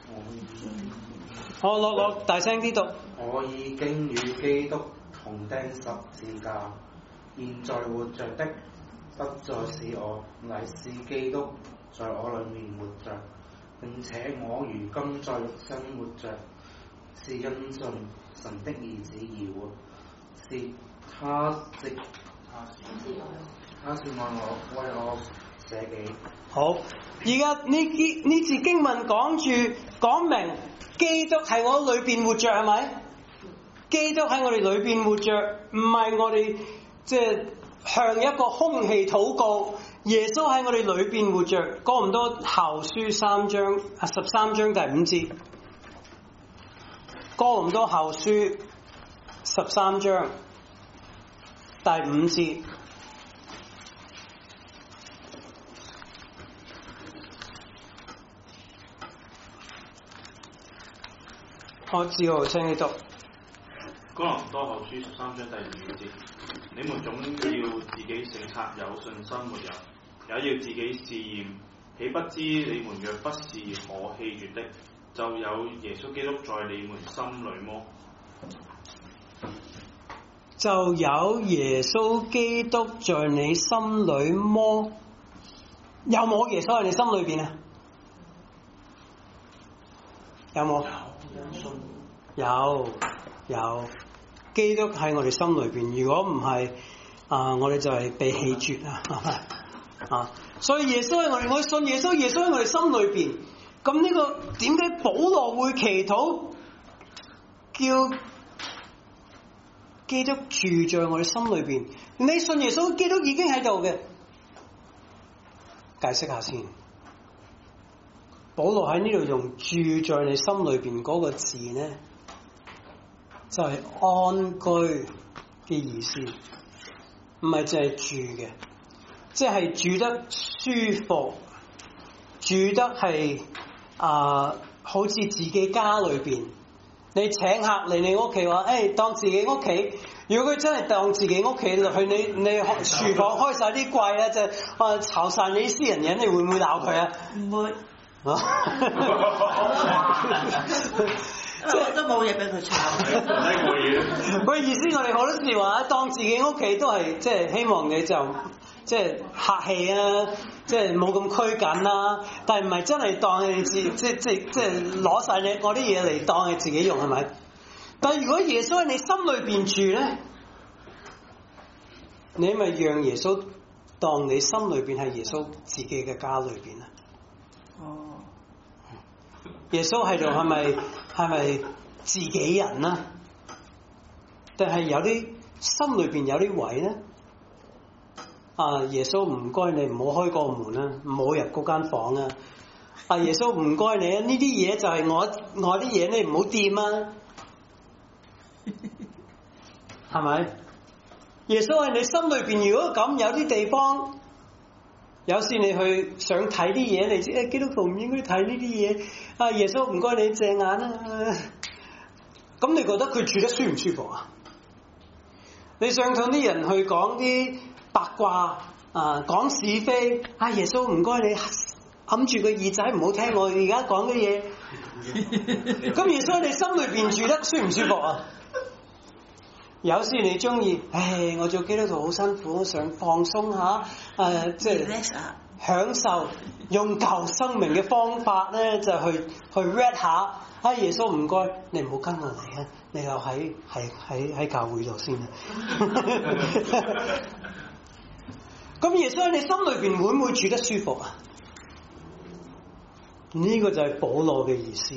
我落落大聲啲讀。 我已經與基督同釘十字架，現在活着的不再是我，乃是基督在我裏面活着。並且我如今在肉身活着，是因信神的兒子而活，是他藉他他是愛我，為我捨己。 好，而家呢啲呢節經文講住講明基督喺我裏邊活着係咪？基督喺我哋裏邊活着，唔係我哋即係向一個空氣禱告。耶穌喺我哋裏邊活着。哥林多後書三章啊十三章第五節，哥林多後書十三章第五節。我只好請你讀。 哥林多後書十三章第五節：你們總要自己省察有信心沒有，也要自己試驗。豈不知你們若不是可棄絕的，就有耶穌基督在你們心裏麼？ 就有耶穌基督在你心裏麼？有冇耶穌喺你心裏邊啊？有冇？有有，基督喺我哋心裏邊。如果唔係啊，我哋就係被棄絕啊！啊，所以耶穌喺我哋，我信耶穌，耶穌喺我哋心裏邊。咁呢個點解保羅會祈禱叫基督住在我哋心裏邊？你信耶穌，基督已經喺度嘅。解釋下先。保羅喺呢度用住在你心裏邊嗰個字呢，就係安居嘅意思，唔係淨係住嘅，即係住得舒服，住得係啊、呃，好似自己家裏邊。你請客嚟你屋企話，誒、哎、當自己屋企。如果佢真係當自己屋企，去你你廚房開晒啲櫃咧，就啊炒晒你啲私人嘢，你會唔會鬧佢啊？ 唔會。 啊！ 即係都冇嘢俾佢炒， 冇嘢。 佢意思我哋好多時話，當自己屋企都係即係希望你就即係客氣啊，即係冇咁拘謹啦。但係唔係真係當你自即即即係攞晒你我啲嘢嚟當你自己用係咪？但係如果耶穌喺你心裏邊住咧，你咪讓耶穌當你心裏邊係耶穌自己嘅家裏邊啊？ 哦。 耶穌喺度係咪係咪自己人啊？定係有啲心裏邊有啲位咧？啊，耶穌唔該你唔好開個門啊，唔好入嗰間房啊！啊，耶穌唔該你啊，呢啲嘢就係我我啲嘢，你唔好掂啊！係咪？耶穌喺你心裏邊，如果咁有啲地方。有時你去想睇啲嘢，你知誒基督徒唔應該睇呢啲嘢。啊，耶穌唔該你隻眼啊！咁你覺得佢住得舒唔舒服啊？你想同啲人去講啲八卦啊，講是非啊，耶穌唔該你揞住個耳仔唔好聽我而家講嘅嘢。咁耶穌喺你心裏邊住得舒唔舒服啊？有時你中意，唉，我做基督徒好辛苦，我想放鬆下，誒、呃，即係享受用舊生命嘅方法咧，就去去 read 下。啊，耶穌唔該，你唔好跟我嚟啊，你又喺喺喺喺教會度先啊。咁耶穌喺你心裏邊會唔會住得舒服啊？呢、這個就係保羅嘅意思。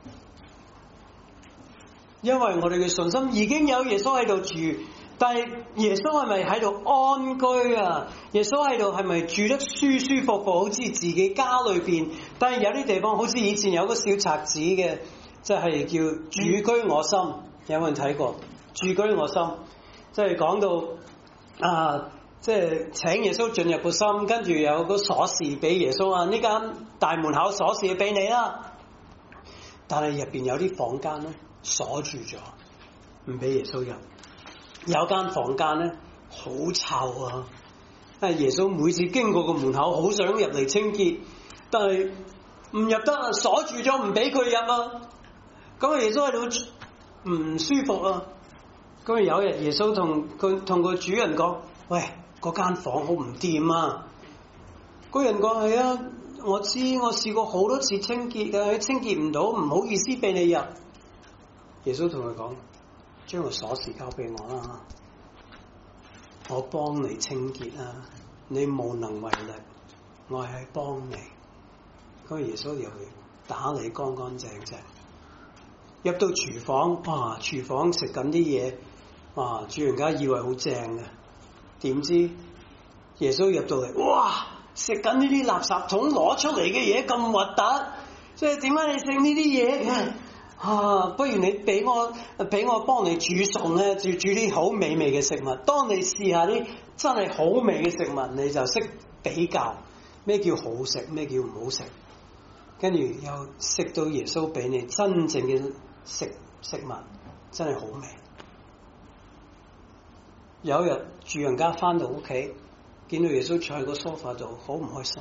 因為我哋嘅信心已經有耶穌喺度住，但係耶穌係咪喺度安居啊？耶穌喺度係咪住得舒舒服服，好似自己家裏邊？但係有啲地方好似以前有個小冊子嘅，就係、是、叫住居我心。有冇人睇過？住居我心，即係講到啊，即係請耶穌進入個心，跟住有個鎖匙俾耶穌啊，呢間大門口鎖匙俾你啦。但係入邊有啲房間咧。鎖住咗，唔俾耶穌入。有間房間咧，好臭啊！啊，耶穌每次經過個門口，好想入嚟清潔，但係唔入得啊，鎖住咗，唔俾佢入啊。咁啊，耶穌喺度唔舒服啊。咁啊，有日耶穌同佢同個主人講：喂，嗰間房好唔掂啊！嗰人講：係啊，我知，我試過好多次清潔嘅，清潔唔到，唔好意思俾你入。耶穌同佢講：將個鎖匙交俾我啦，我幫你清潔啦，你無能為力，我係幫你。咁耶穌又去打你乾乾淨淨， 入到廚房，哇！廚房食緊啲嘢，哇！主人家以為好正嘅，點知耶穌入到嚟，哇！食緊呢啲垃圾桶攞出嚟嘅嘢咁核突，即係點解你食呢啲嘢？啊！不如你俾我俾我幫你煮餸咧，煮煮啲好美味嘅食物。當你試下啲真係好味嘅食物，你就識比較咩叫好食，咩叫唔好食。跟住又食到耶穌俾你真正嘅食食物，真係好味。有一日主人家翻到屋企，見到耶穌坐喺個梳化度，好唔開心。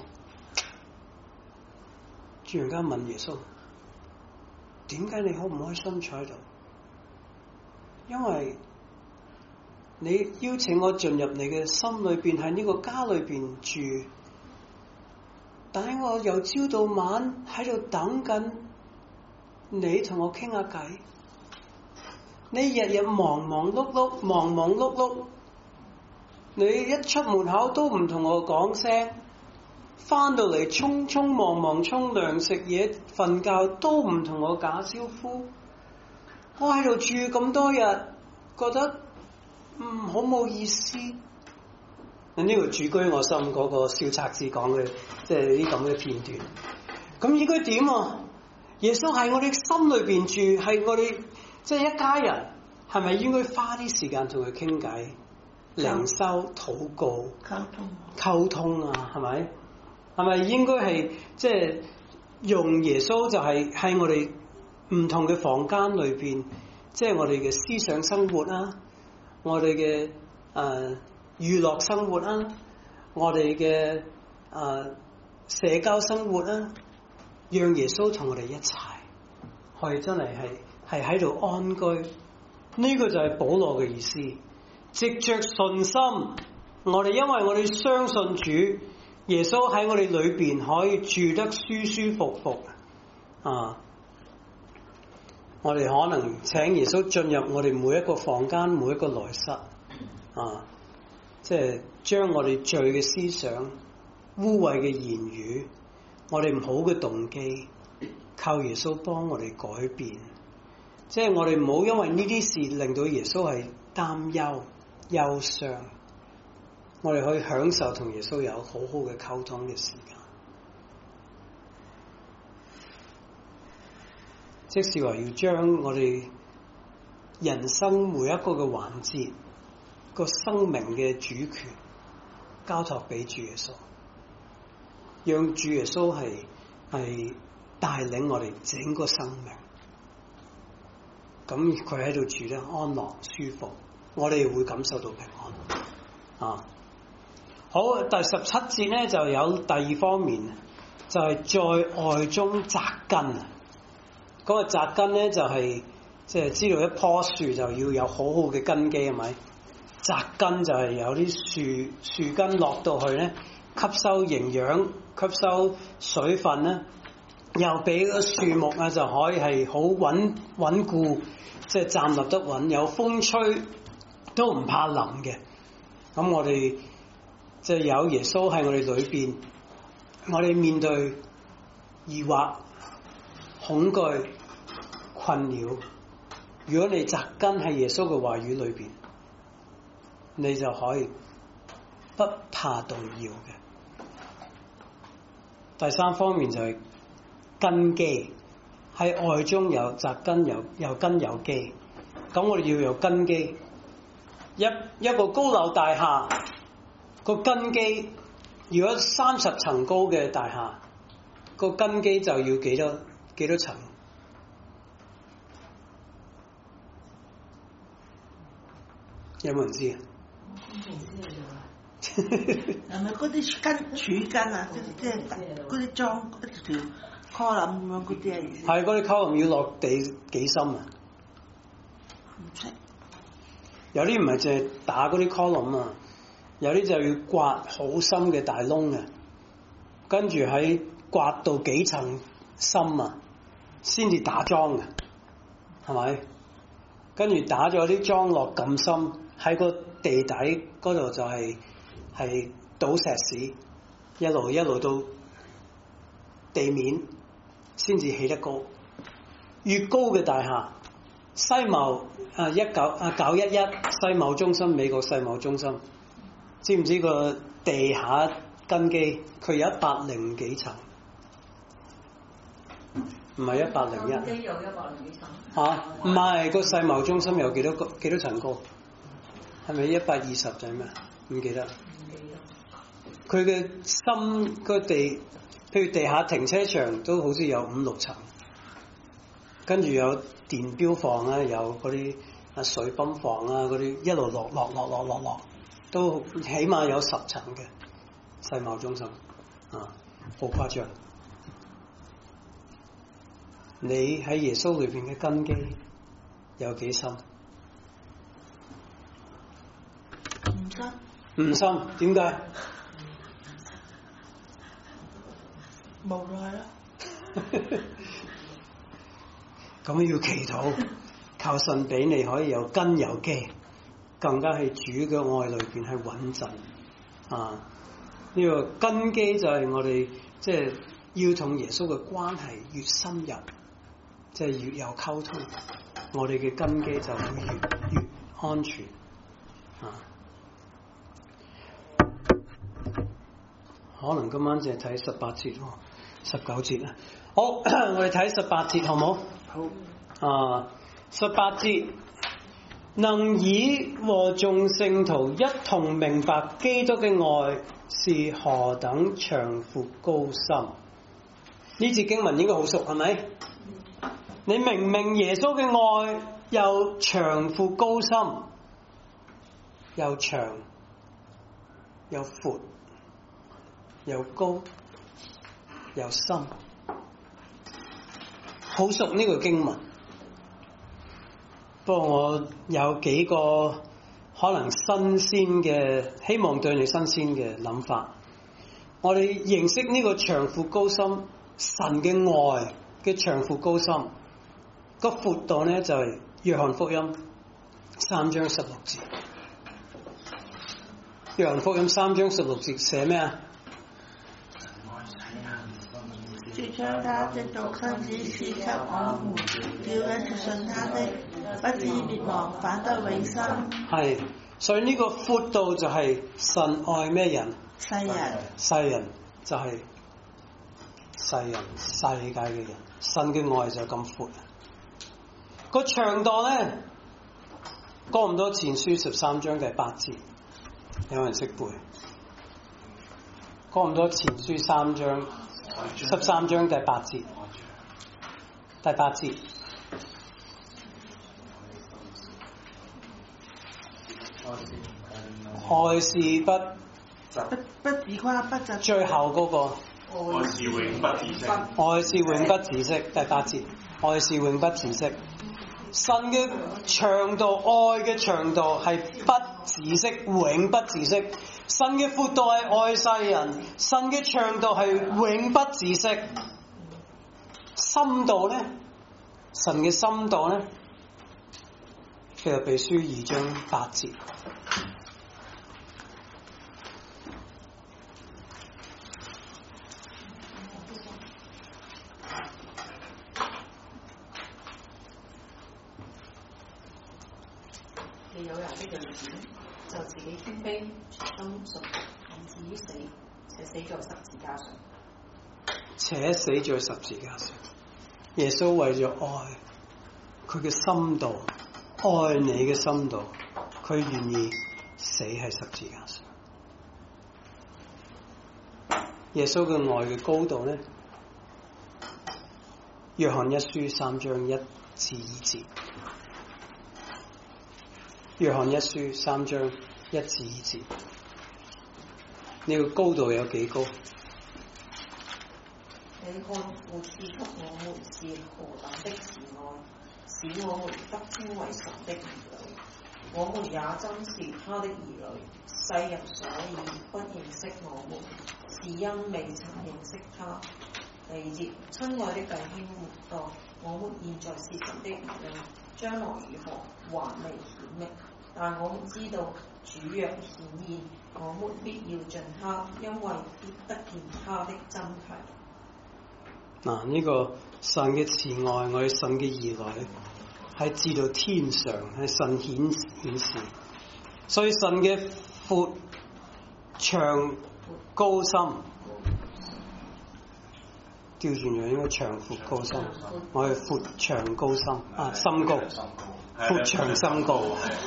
主人家問耶穌：點解你好唔開心坐喺度？因為你邀請我進入你嘅心裏邊，喺呢個家裏邊住，但係我由朝到晚喺度等緊你同我傾下偈。你日日忙忙碌碌，忙忙碌碌，你一出門口都唔同我講聲，翻到嚟匆匆忙忙沖涼食嘢瞓覺都唔同我打招呼。我喺度住咁多日，覺得嗯好冇意思。呢個住居我心嗰個小冊子講嘅，即係啲咁嘅片段。咁應該點啊？耶穌喺我哋心裏邊住，係我哋即係一家人，係咪應該花啲時間同佢傾偈、靈修、禱告、 溝通、 溝通啊？係咪？係咪應該係即係用耶穌就係喺我哋唔同嘅房間裏邊，即係我哋嘅思想生活啦，我哋嘅誒娛樂生活啦，我哋嘅誒社交生活啦，讓耶穌同我哋一齊，可以真係係係喺度安居。呢個就係保羅嘅意思，藉着信心，我哋因為我哋相信主。耶穌喺我哋裏邊可以住得舒舒服服啊！我哋可能請耶穌進入我哋每一個房間、每一個內室啊，即係將我哋罪嘅思想、污穢嘅言語、我哋唔好嘅動機，靠耶穌幫我哋改變。即係我哋唔好因為呢啲事令到耶穌係擔憂、憂傷。我哋可以享受同耶穌有好好嘅溝通嘅時間，即是話要將我哋人生每一個嘅環節、個生命嘅主權交託俾主耶穌，讓主耶穌係係帶領我哋整個生命，咁佢喺度住得安樂舒服，我哋會感受到平安啊！好，第十七節咧就有第二方面，就係、是、在愛中扎根啊！嗰、那個扎根咧就係即係知道一棵樹就要有好好嘅根基，係咪？扎根就係有啲樹樹根落到去咧，吸收營養、吸收水分咧，又俾個樹木啊就可以係好穩穩固，即、就、係、是、站立得穩，有風吹都唔怕冧嘅。咁我哋即係有耶穌喺我哋裏邊，我哋面對疑惑、恐懼、困擾，如果你扎根喺耶穌嘅話語裏邊，你就可以不怕動搖嘅。第三方面就係根基，喺愛中有扎根，有有根有基。咁我哋要有根基，一一個高樓大廈。個根基，如果三十層高嘅大廈，個根基就要幾多幾多層？有冇人知啊？ 工程師嚟㗎，係咪嗰啲根柱根啊？即係嗰啲裝一條 column 咁樣嗰啲啊？ 係嗰啲 column 要落地幾深啊？ 唔識。 有啲唔係淨係打嗰啲 column 啊。有啲就要刮好深嘅大窿啊，跟住喺刮到幾層深啊，先至打樁嘅，係咪？跟住打咗啲樁落咁深，喺個地底嗰度就係、係、係倒石屎，一路一路到地面先至起得高。 越高嘅大廈，世貿啊一九啊九一一世貿中心，美國世貿中心，知唔知個地下根基佢有一百零幾層？唔係一百零一。 根基有一百零幾層。 嚇，唔係個世貿中心有幾多個幾多層高？係咪一百二十就係咩？唔記得。 唔記得。 佢嘅深個地，譬如地下停車場都好似有五六層，跟住有電錶房啊，有嗰啲啊水泵房啊，嗰啲一路落落落落落落，都起碼有十層嘅世貿中心啊，好誇張。你喺耶穌裏邊嘅根基有幾深？ 唔深。 唔深，點解？ 無奈啦。 咁要祈禱，靠神俾你可以有根有基，更加係主嘅愛裏邊係穩陣啊！呢、這個根基就係我哋即係要同耶穌嘅關係越深入，即係越有溝通，我哋嘅根基就會越越安全啊！可能今晚淨係睇十八節喎，十九節啊！好，我哋睇十八節好冇？好啊！十八節，能以和眾聖徒一同明白基督嘅愛是何等長闊高深。呢節經文應該好熟，係咪？你明唔明耶穌嘅愛又長闊高深，又長又闊又高又深，好熟呢個經文。不過我有幾個可能新鮮嘅，希望對你新鮮嘅諗法。我哋認識呢個長闊高深，神嘅愛嘅長闊高深，個闊度呢就係約翰福音三章十六節。約翰福音三章十六節寫咩啊？ 主將他的獨生子賜給我們，叫人信他的，不至滅亡，反得永生。 係，所以呢個闊度就係神愛咩人？ 世人。 世人就係世人，世界嘅人。神嘅愛就咁闊。個長度咧，哥林多前書十三章第八節，有人識背？哥林多前書三章。十三章第八節，第八節，愛是不不不自誇，不疾。 最後嗰、那個愛是永不止息， 愛是永不止息。第八節，愛是永不止息。神嘅長度，愛嘅長度係不止息，永不止息。神嘅闊度係愛世人，神嘅長度係永不止息。深度咧，神嘅深度咧，腓立比書二章八節。 你有人的樣子，就自己謙卑，全心順服，以至於死，且死在十字架上。 且死在十字架上。耶穌為咗愛佢嘅深度，愛你嘅深度，佢願意死喺十字架上。耶穌嘅愛嘅高度呢？約翰一書三章一至二節。約翰一書三章一至二節，呢個高度有幾高？ 你看父賜給我們是何等的慈愛，使我們得稱為神的兒女。我們也真是他的兒女。世人所以不認識我們，是因未曾認識他。第二節，親愛的弟兄們啊，我們現在是神的兒女，將來如何還未顯明。但我們知道主若顯現，我們必要進他，因為必得見他的真體。 嗱，呢個神嘅慈愛，我哋神嘅兒女係至到天上，係神顯顯示。所以神嘅闊長高深，調轉咗應該長闊高深，我係闊長高深啊，深高，闊長深高。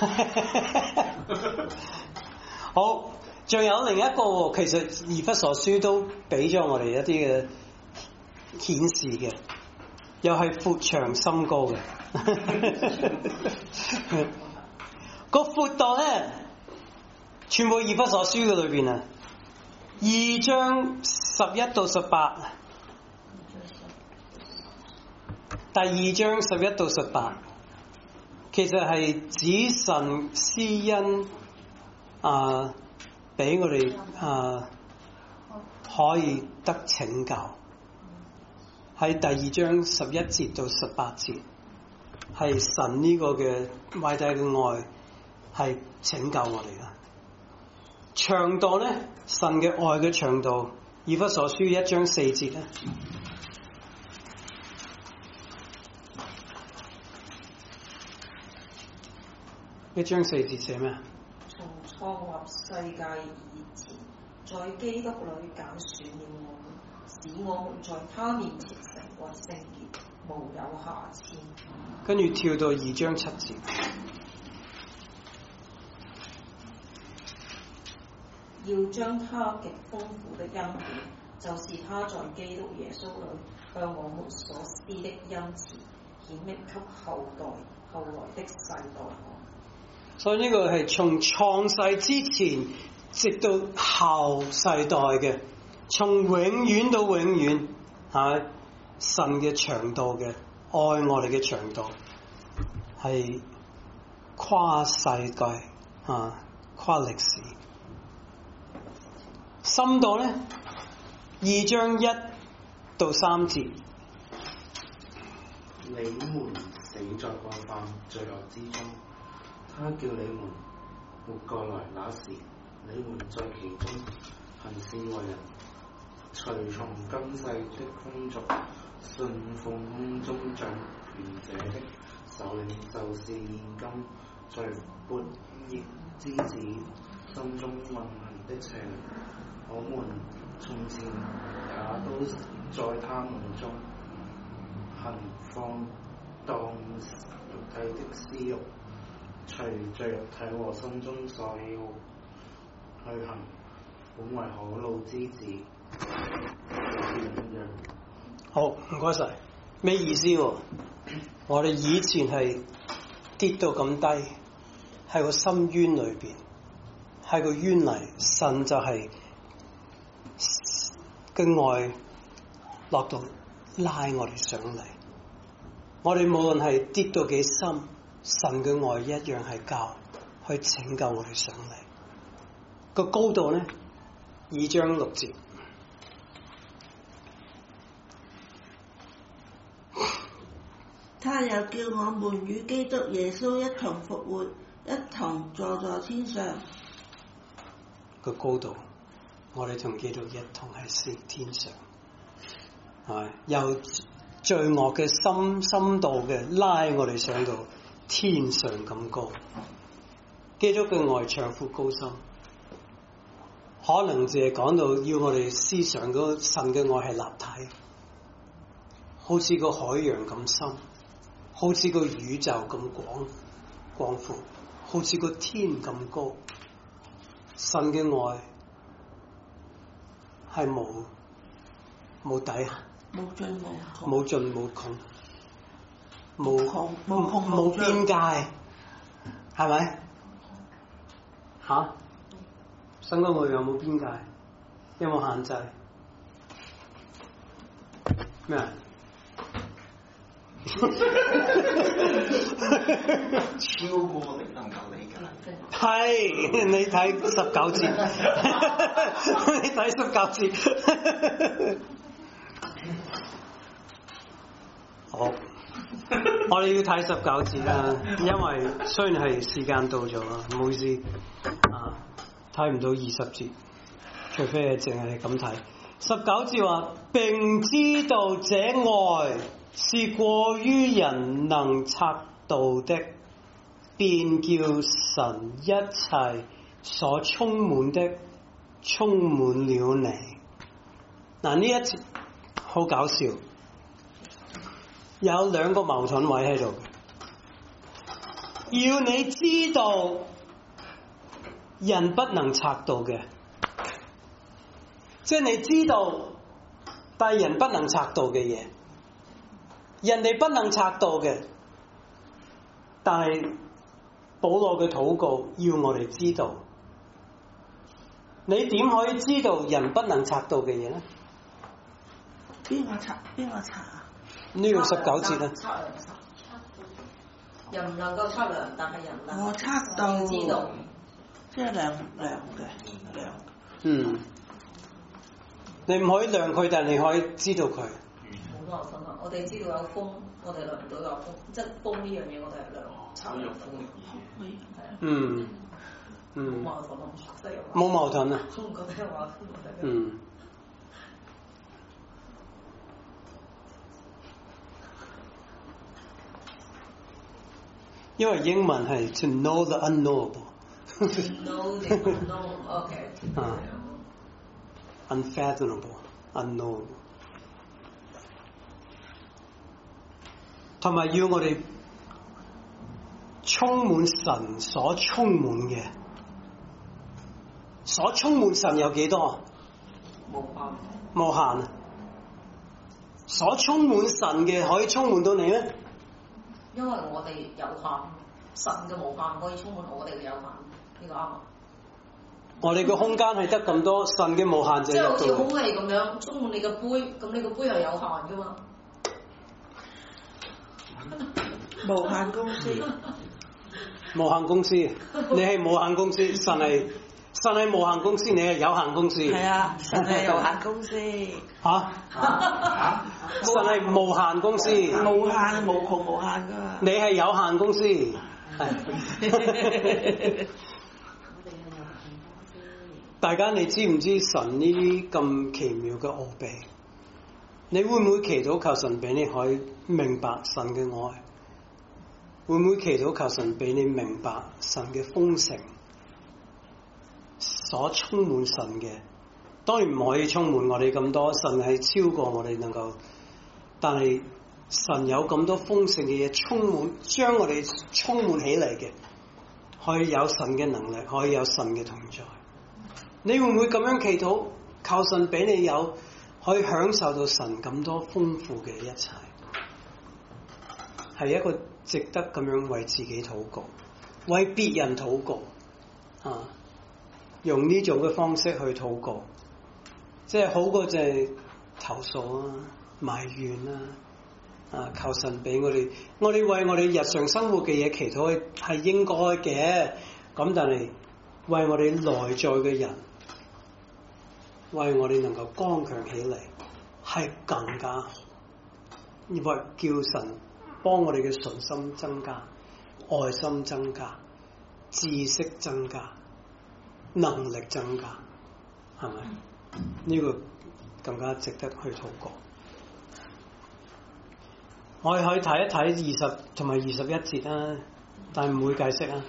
好，仲有另一個，其實以弗所書都俾咗我哋一啲嘅顯示嘅，又係闊長深高嘅。個闊度咧，全部以弗所書嘅裏邊啊，二章十一到十八，第二章十一到十八，其實係指神施恩啊，俾我哋啊可以得拯救。喺第二章十一節到十八節，係神呢個嘅偉大嘅愛。係拯救我哋啦。長度咧，神嘅愛嘅長度，以弗所書一章四節咧，一章四節寫咩啊？ 從創立世界以前，在基督裏揀選了我們，使我們在他面前成為聖潔，無有瑕疵。 跟住跳到二章七節。 要將他極豐富的恩典，就是他在基督耶穌裏向我們所施的恩慈，顯明給後代、後來的世代看。 所以呢個係從創世之前直到後世代嘅，從永遠到永遠，係神嘅長度嘅愛，我哋嘅長度係跨世界啊，跨歷史。深度咧，二章一到三節。 你們死在過犯罪惡之中，他叫你們活過來，那時你們在其中行事為人，隨從今世的風俗，信奉空中掌權者的首領，就是現今在悖逆之子心中運行的邪靈。我們從前也都在他們中行放蕩肉體的私慾，隨着肉體和心中所要去行，本為可怒之子。 好，唔該晒。咩意思喎？我哋以前係跌到咁低，喺個深淵裏邊，喺個淵泥，神就係、是。嘅愛落到拉我哋上嚟，我哋無論係跌到幾深，神嘅愛一樣係教去拯救我哋上嚟。個高度咧，二章六節， 他又叫我們與基督耶穌一同復活，一同坐在天上。 個高度。我哋同基督一同喺升天上，係由罪惡嘅深深度嘅拉我哋上到天上咁高。基督嘅愛長闊高深，可能淨係講到要我哋思想嗰神嘅愛係立體，好似個海洋咁深，好似個宇宙咁廣廣闊，好似個天咁高。神嘅愛係冇冇底下， 冇盡冇窮， 冇盡冇窮，冇窮冇窮冇邊界，係咪？吓？神嘅愛有冇邊界？有冇限制？咩啊？ 超過你能夠理解。 係，你睇十九節，你睇十九節。好，我哋要睇十九節啦，因為雖然係時間到咗啦，唔好意思啊，睇唔到二十節，除非係淨係咁睇。 十九節話，並知道這愛是過於人能測度的，便叫神一切所充滿的充滿了你。嗱，呢一節好搞笑，有兩個矛盾位喺度。要你知道人不能測度嘅，即係你知道，但係人不能測度嘅嘢，人哋不能測度嘅，但係保羅嘅禱告要我哋知道。你點可以知道人不能測度嘅嘢咧？ 邊個測？邊個測啊？ 呢個十九節咧。 測量測，人唔能夠測量，但係人能。 我測到知道， 即係量量嘅量。 嗯。你唔可以量佢，但係你可以知道佢。 好多分啊！我哋知道有風，我哋量唔到有風，即係風呢樣嘢，我哋係量測量風力儀。係啊。 嗯。嗯。 冇矛盾啊！即係冇矛盾啊！ 我唔覺得有矛盾。 嗯。因為英文係 to know the unknowable。 To know the unknown，OK。 啊。unfathomable、unknowable， 同埋要我哋充滿神所充滿嘅，所充滿神有幾多？ 無限。 無限啊！所充滿神嘅可以充滿到你咩？ 因為我哋有限，神嘅無限可以充滿我哋嘅有限，呢個啱啊！ 我哋個空間係得咁多，神嘅無限就即係好似入到。 空氣咁樣充滿你個杯，咁你個杯係有限噶嘛？ 無限公司， 無限公司，你係無限公司，神係神係無限公司，你係有限公司。 係啊，神係有限公司。 嚇、啊？神係無限公司。 無限無窮無限㗎。 你係有限公司。係。大家你知唔知神呢啲咁奇妙嘅奧秘？你會唔會祈禱求神俾你可以明白神嘅愛？會唔會祈禱求神俾你明白神嘅豐盛？所充滿神嘅，當然唔可以充滿我哋咁多，神係超過我哋能夠，但係神有咁多豐盛嘅嘢充滿，將我哋充滿起嚟嘅，可以有神嘅能力，可以有神嘅同在。你會唔會咁樣祈禱，求神俾你有可以享受到神咁多豐富嘅一切？係一個值得咁樣為自己禱告，為別人禱告啊！用呢種嘅方式去禱告，即係好過就係投訴啊、埋怨啊。啊！求神俾我哋，我哋為我哋日常生活嘅嘢祈禱係應該嘅，咁但係為我哋內在嘅人，為我哋能夠剛強起嚟，係更加好。為叫神幫我哋嘅信心增加、愛心增加、知識增加、能力增加，係咪？呢個更加值得去禱告。我哋可以睇一睇二十同埋二十一節啦，但係唔會解釋啊。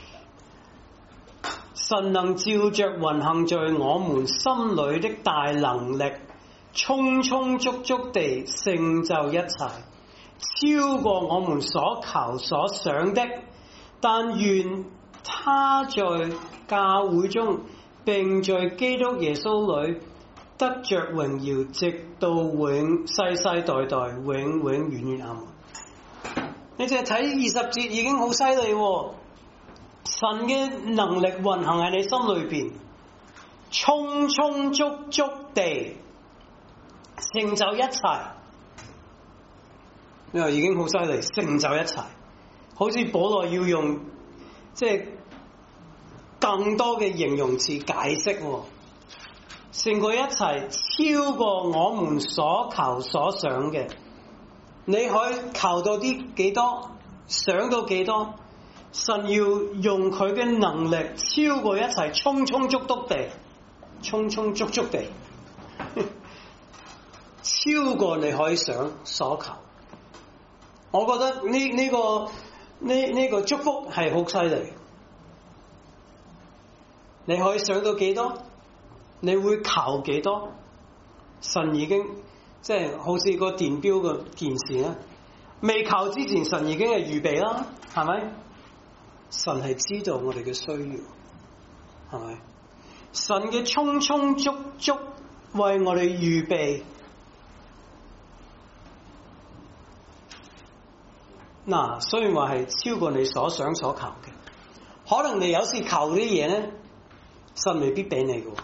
神能照着運行在我們心裏的大能力，充充足足地成就一切，超過我們所求所想的。但願他在教會中，並在基督耶穌裏得着榮耀，直到永世世代代，永永遠遠阿門。你淨係睇二十節已經好犀利喎！神嘅能力運行喺你心裏邊，充充足足地成就一切。你話已經好犀利，成就一切，好似保羅要用即係更多嘅形容詞解釋喎。勝過一切，超過我們所求所想嘅。你可以求到啲幾多，想到幾多，神要用佢嘅能力超過一切，充充足足地，充充足足地。 超過你可以想所求。我覺得呢呢、這個呢呢、這個祝福係好犀利。你可以想到幾多？你會求幾多？神已經即係好似個電錶個件事啦，未求之前神已經係預備啦，係咪？神係知道我哋嘅需要，係咪？神嘅充充足足為我哋預備。嗱，雖然話係超過你所想所求嘅，可能你有時求啲嘢咧，神未必俾你嘅，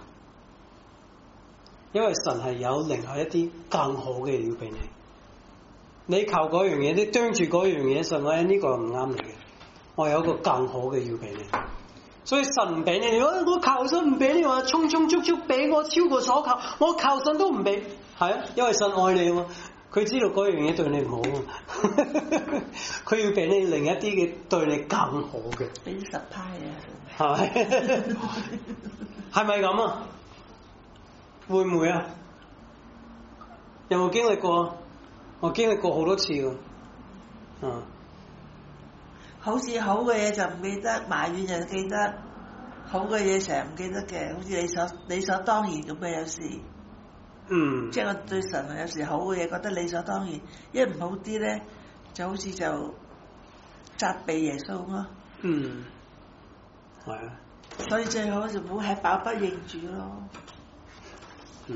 因為神係有另外一啲更好嘅要俾你。你求嗰樣嘢，你盯住嗰樣嘢，神話呢個唔啱你嘅，我有一個更好嘅要俾你。所以神唔俾你，我我求神唔俾你，話充充足足俾我超過所求，我求神都唔俾，係啊，因為神愛你啊嘛。佢知道嗰樣嘢對你唔好，佢要俾你另一啲嘅對你更好嘅。 俾十派啊！ 係咪？係咪咁啊？會唔會啊？有冇經歷過？我經歷過好多次㗎。嗯。 好似好嘅嘢就唔記得，埋怨就記得，好嘅嘢成日唔記得嘅，好似理所理所當然咁嘅有時。 嗯， 即係我對神有時好嘅嘢覺得理所當然，一唔好啲咧，就好似就責備耶穌咯。 嗯，係啊。 所以最好就唔好吃飽不認主咯。 嗯，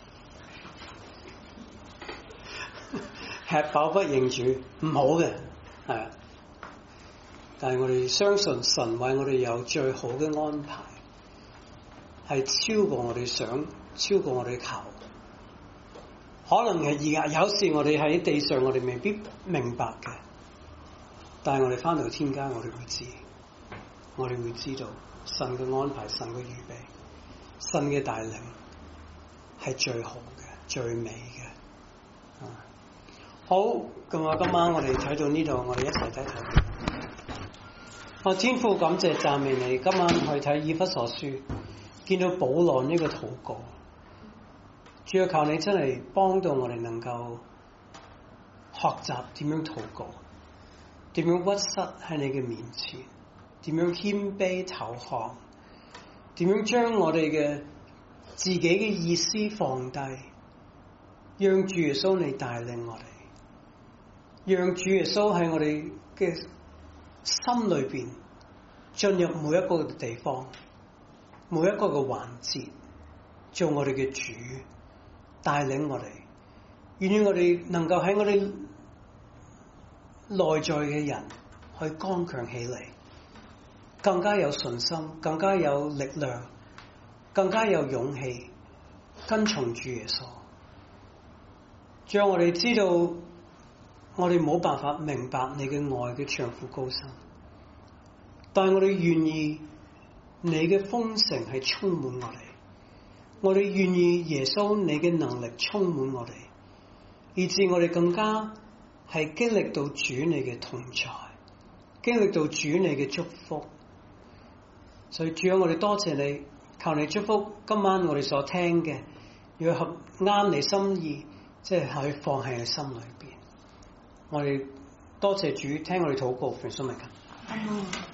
吃飽不認主唔好嘅，係啊。但係我哋相信神為我哋有最好嘅安排，係超過我哋想，超過我哋求。可能係而家有時我哋喺地上我哋未必明白嘅，但係我哋翻到天家我哋會知，我哋會知道神嘅安排、神嘅預備、神嘅帶領係最好嘅、最美嘅。啊，好，咁啊，今晚我哋睇到呢度，我哋一齊睇睇。我天父感謝讚美你，今晚去睇以弗所書，見到保羅呢個禱告。主要求你真係幫到我哋能夠學習點樣禱告，點樣屈膝喺你嘅面前，點樣謙卑投降，點樣將我哋嘅自己嘅意思放低，讓主耶穌你帶領我哋，讓主耶穌喺我哋嘅心裏邊進入每一個地方，每一個嘅環節，做我哋嘅主。帶領我哋，願意我哋能夠喺我哋內在嘅人去剛強起嚟，更加有信心，更加有力量，更加有勇氣跟從主耶穌。讓我哋知道，我哋冇辦法明白你嘅愛嘅長闊高深，但係我哋願意你嘅豐盛係充滿我哋。我哋願意耶穌你嘅能力充滿我哋，以致我哋更加係經歷到主你嘅同在，經歷到主你嘅祝福。所以主啊，我哋多謝你，求你祝福今晚我哋所聽嘅，要合啱你心意，即係可以放喺你心裏邊。我哋多謝主，聽我哋禱告，奉主名求。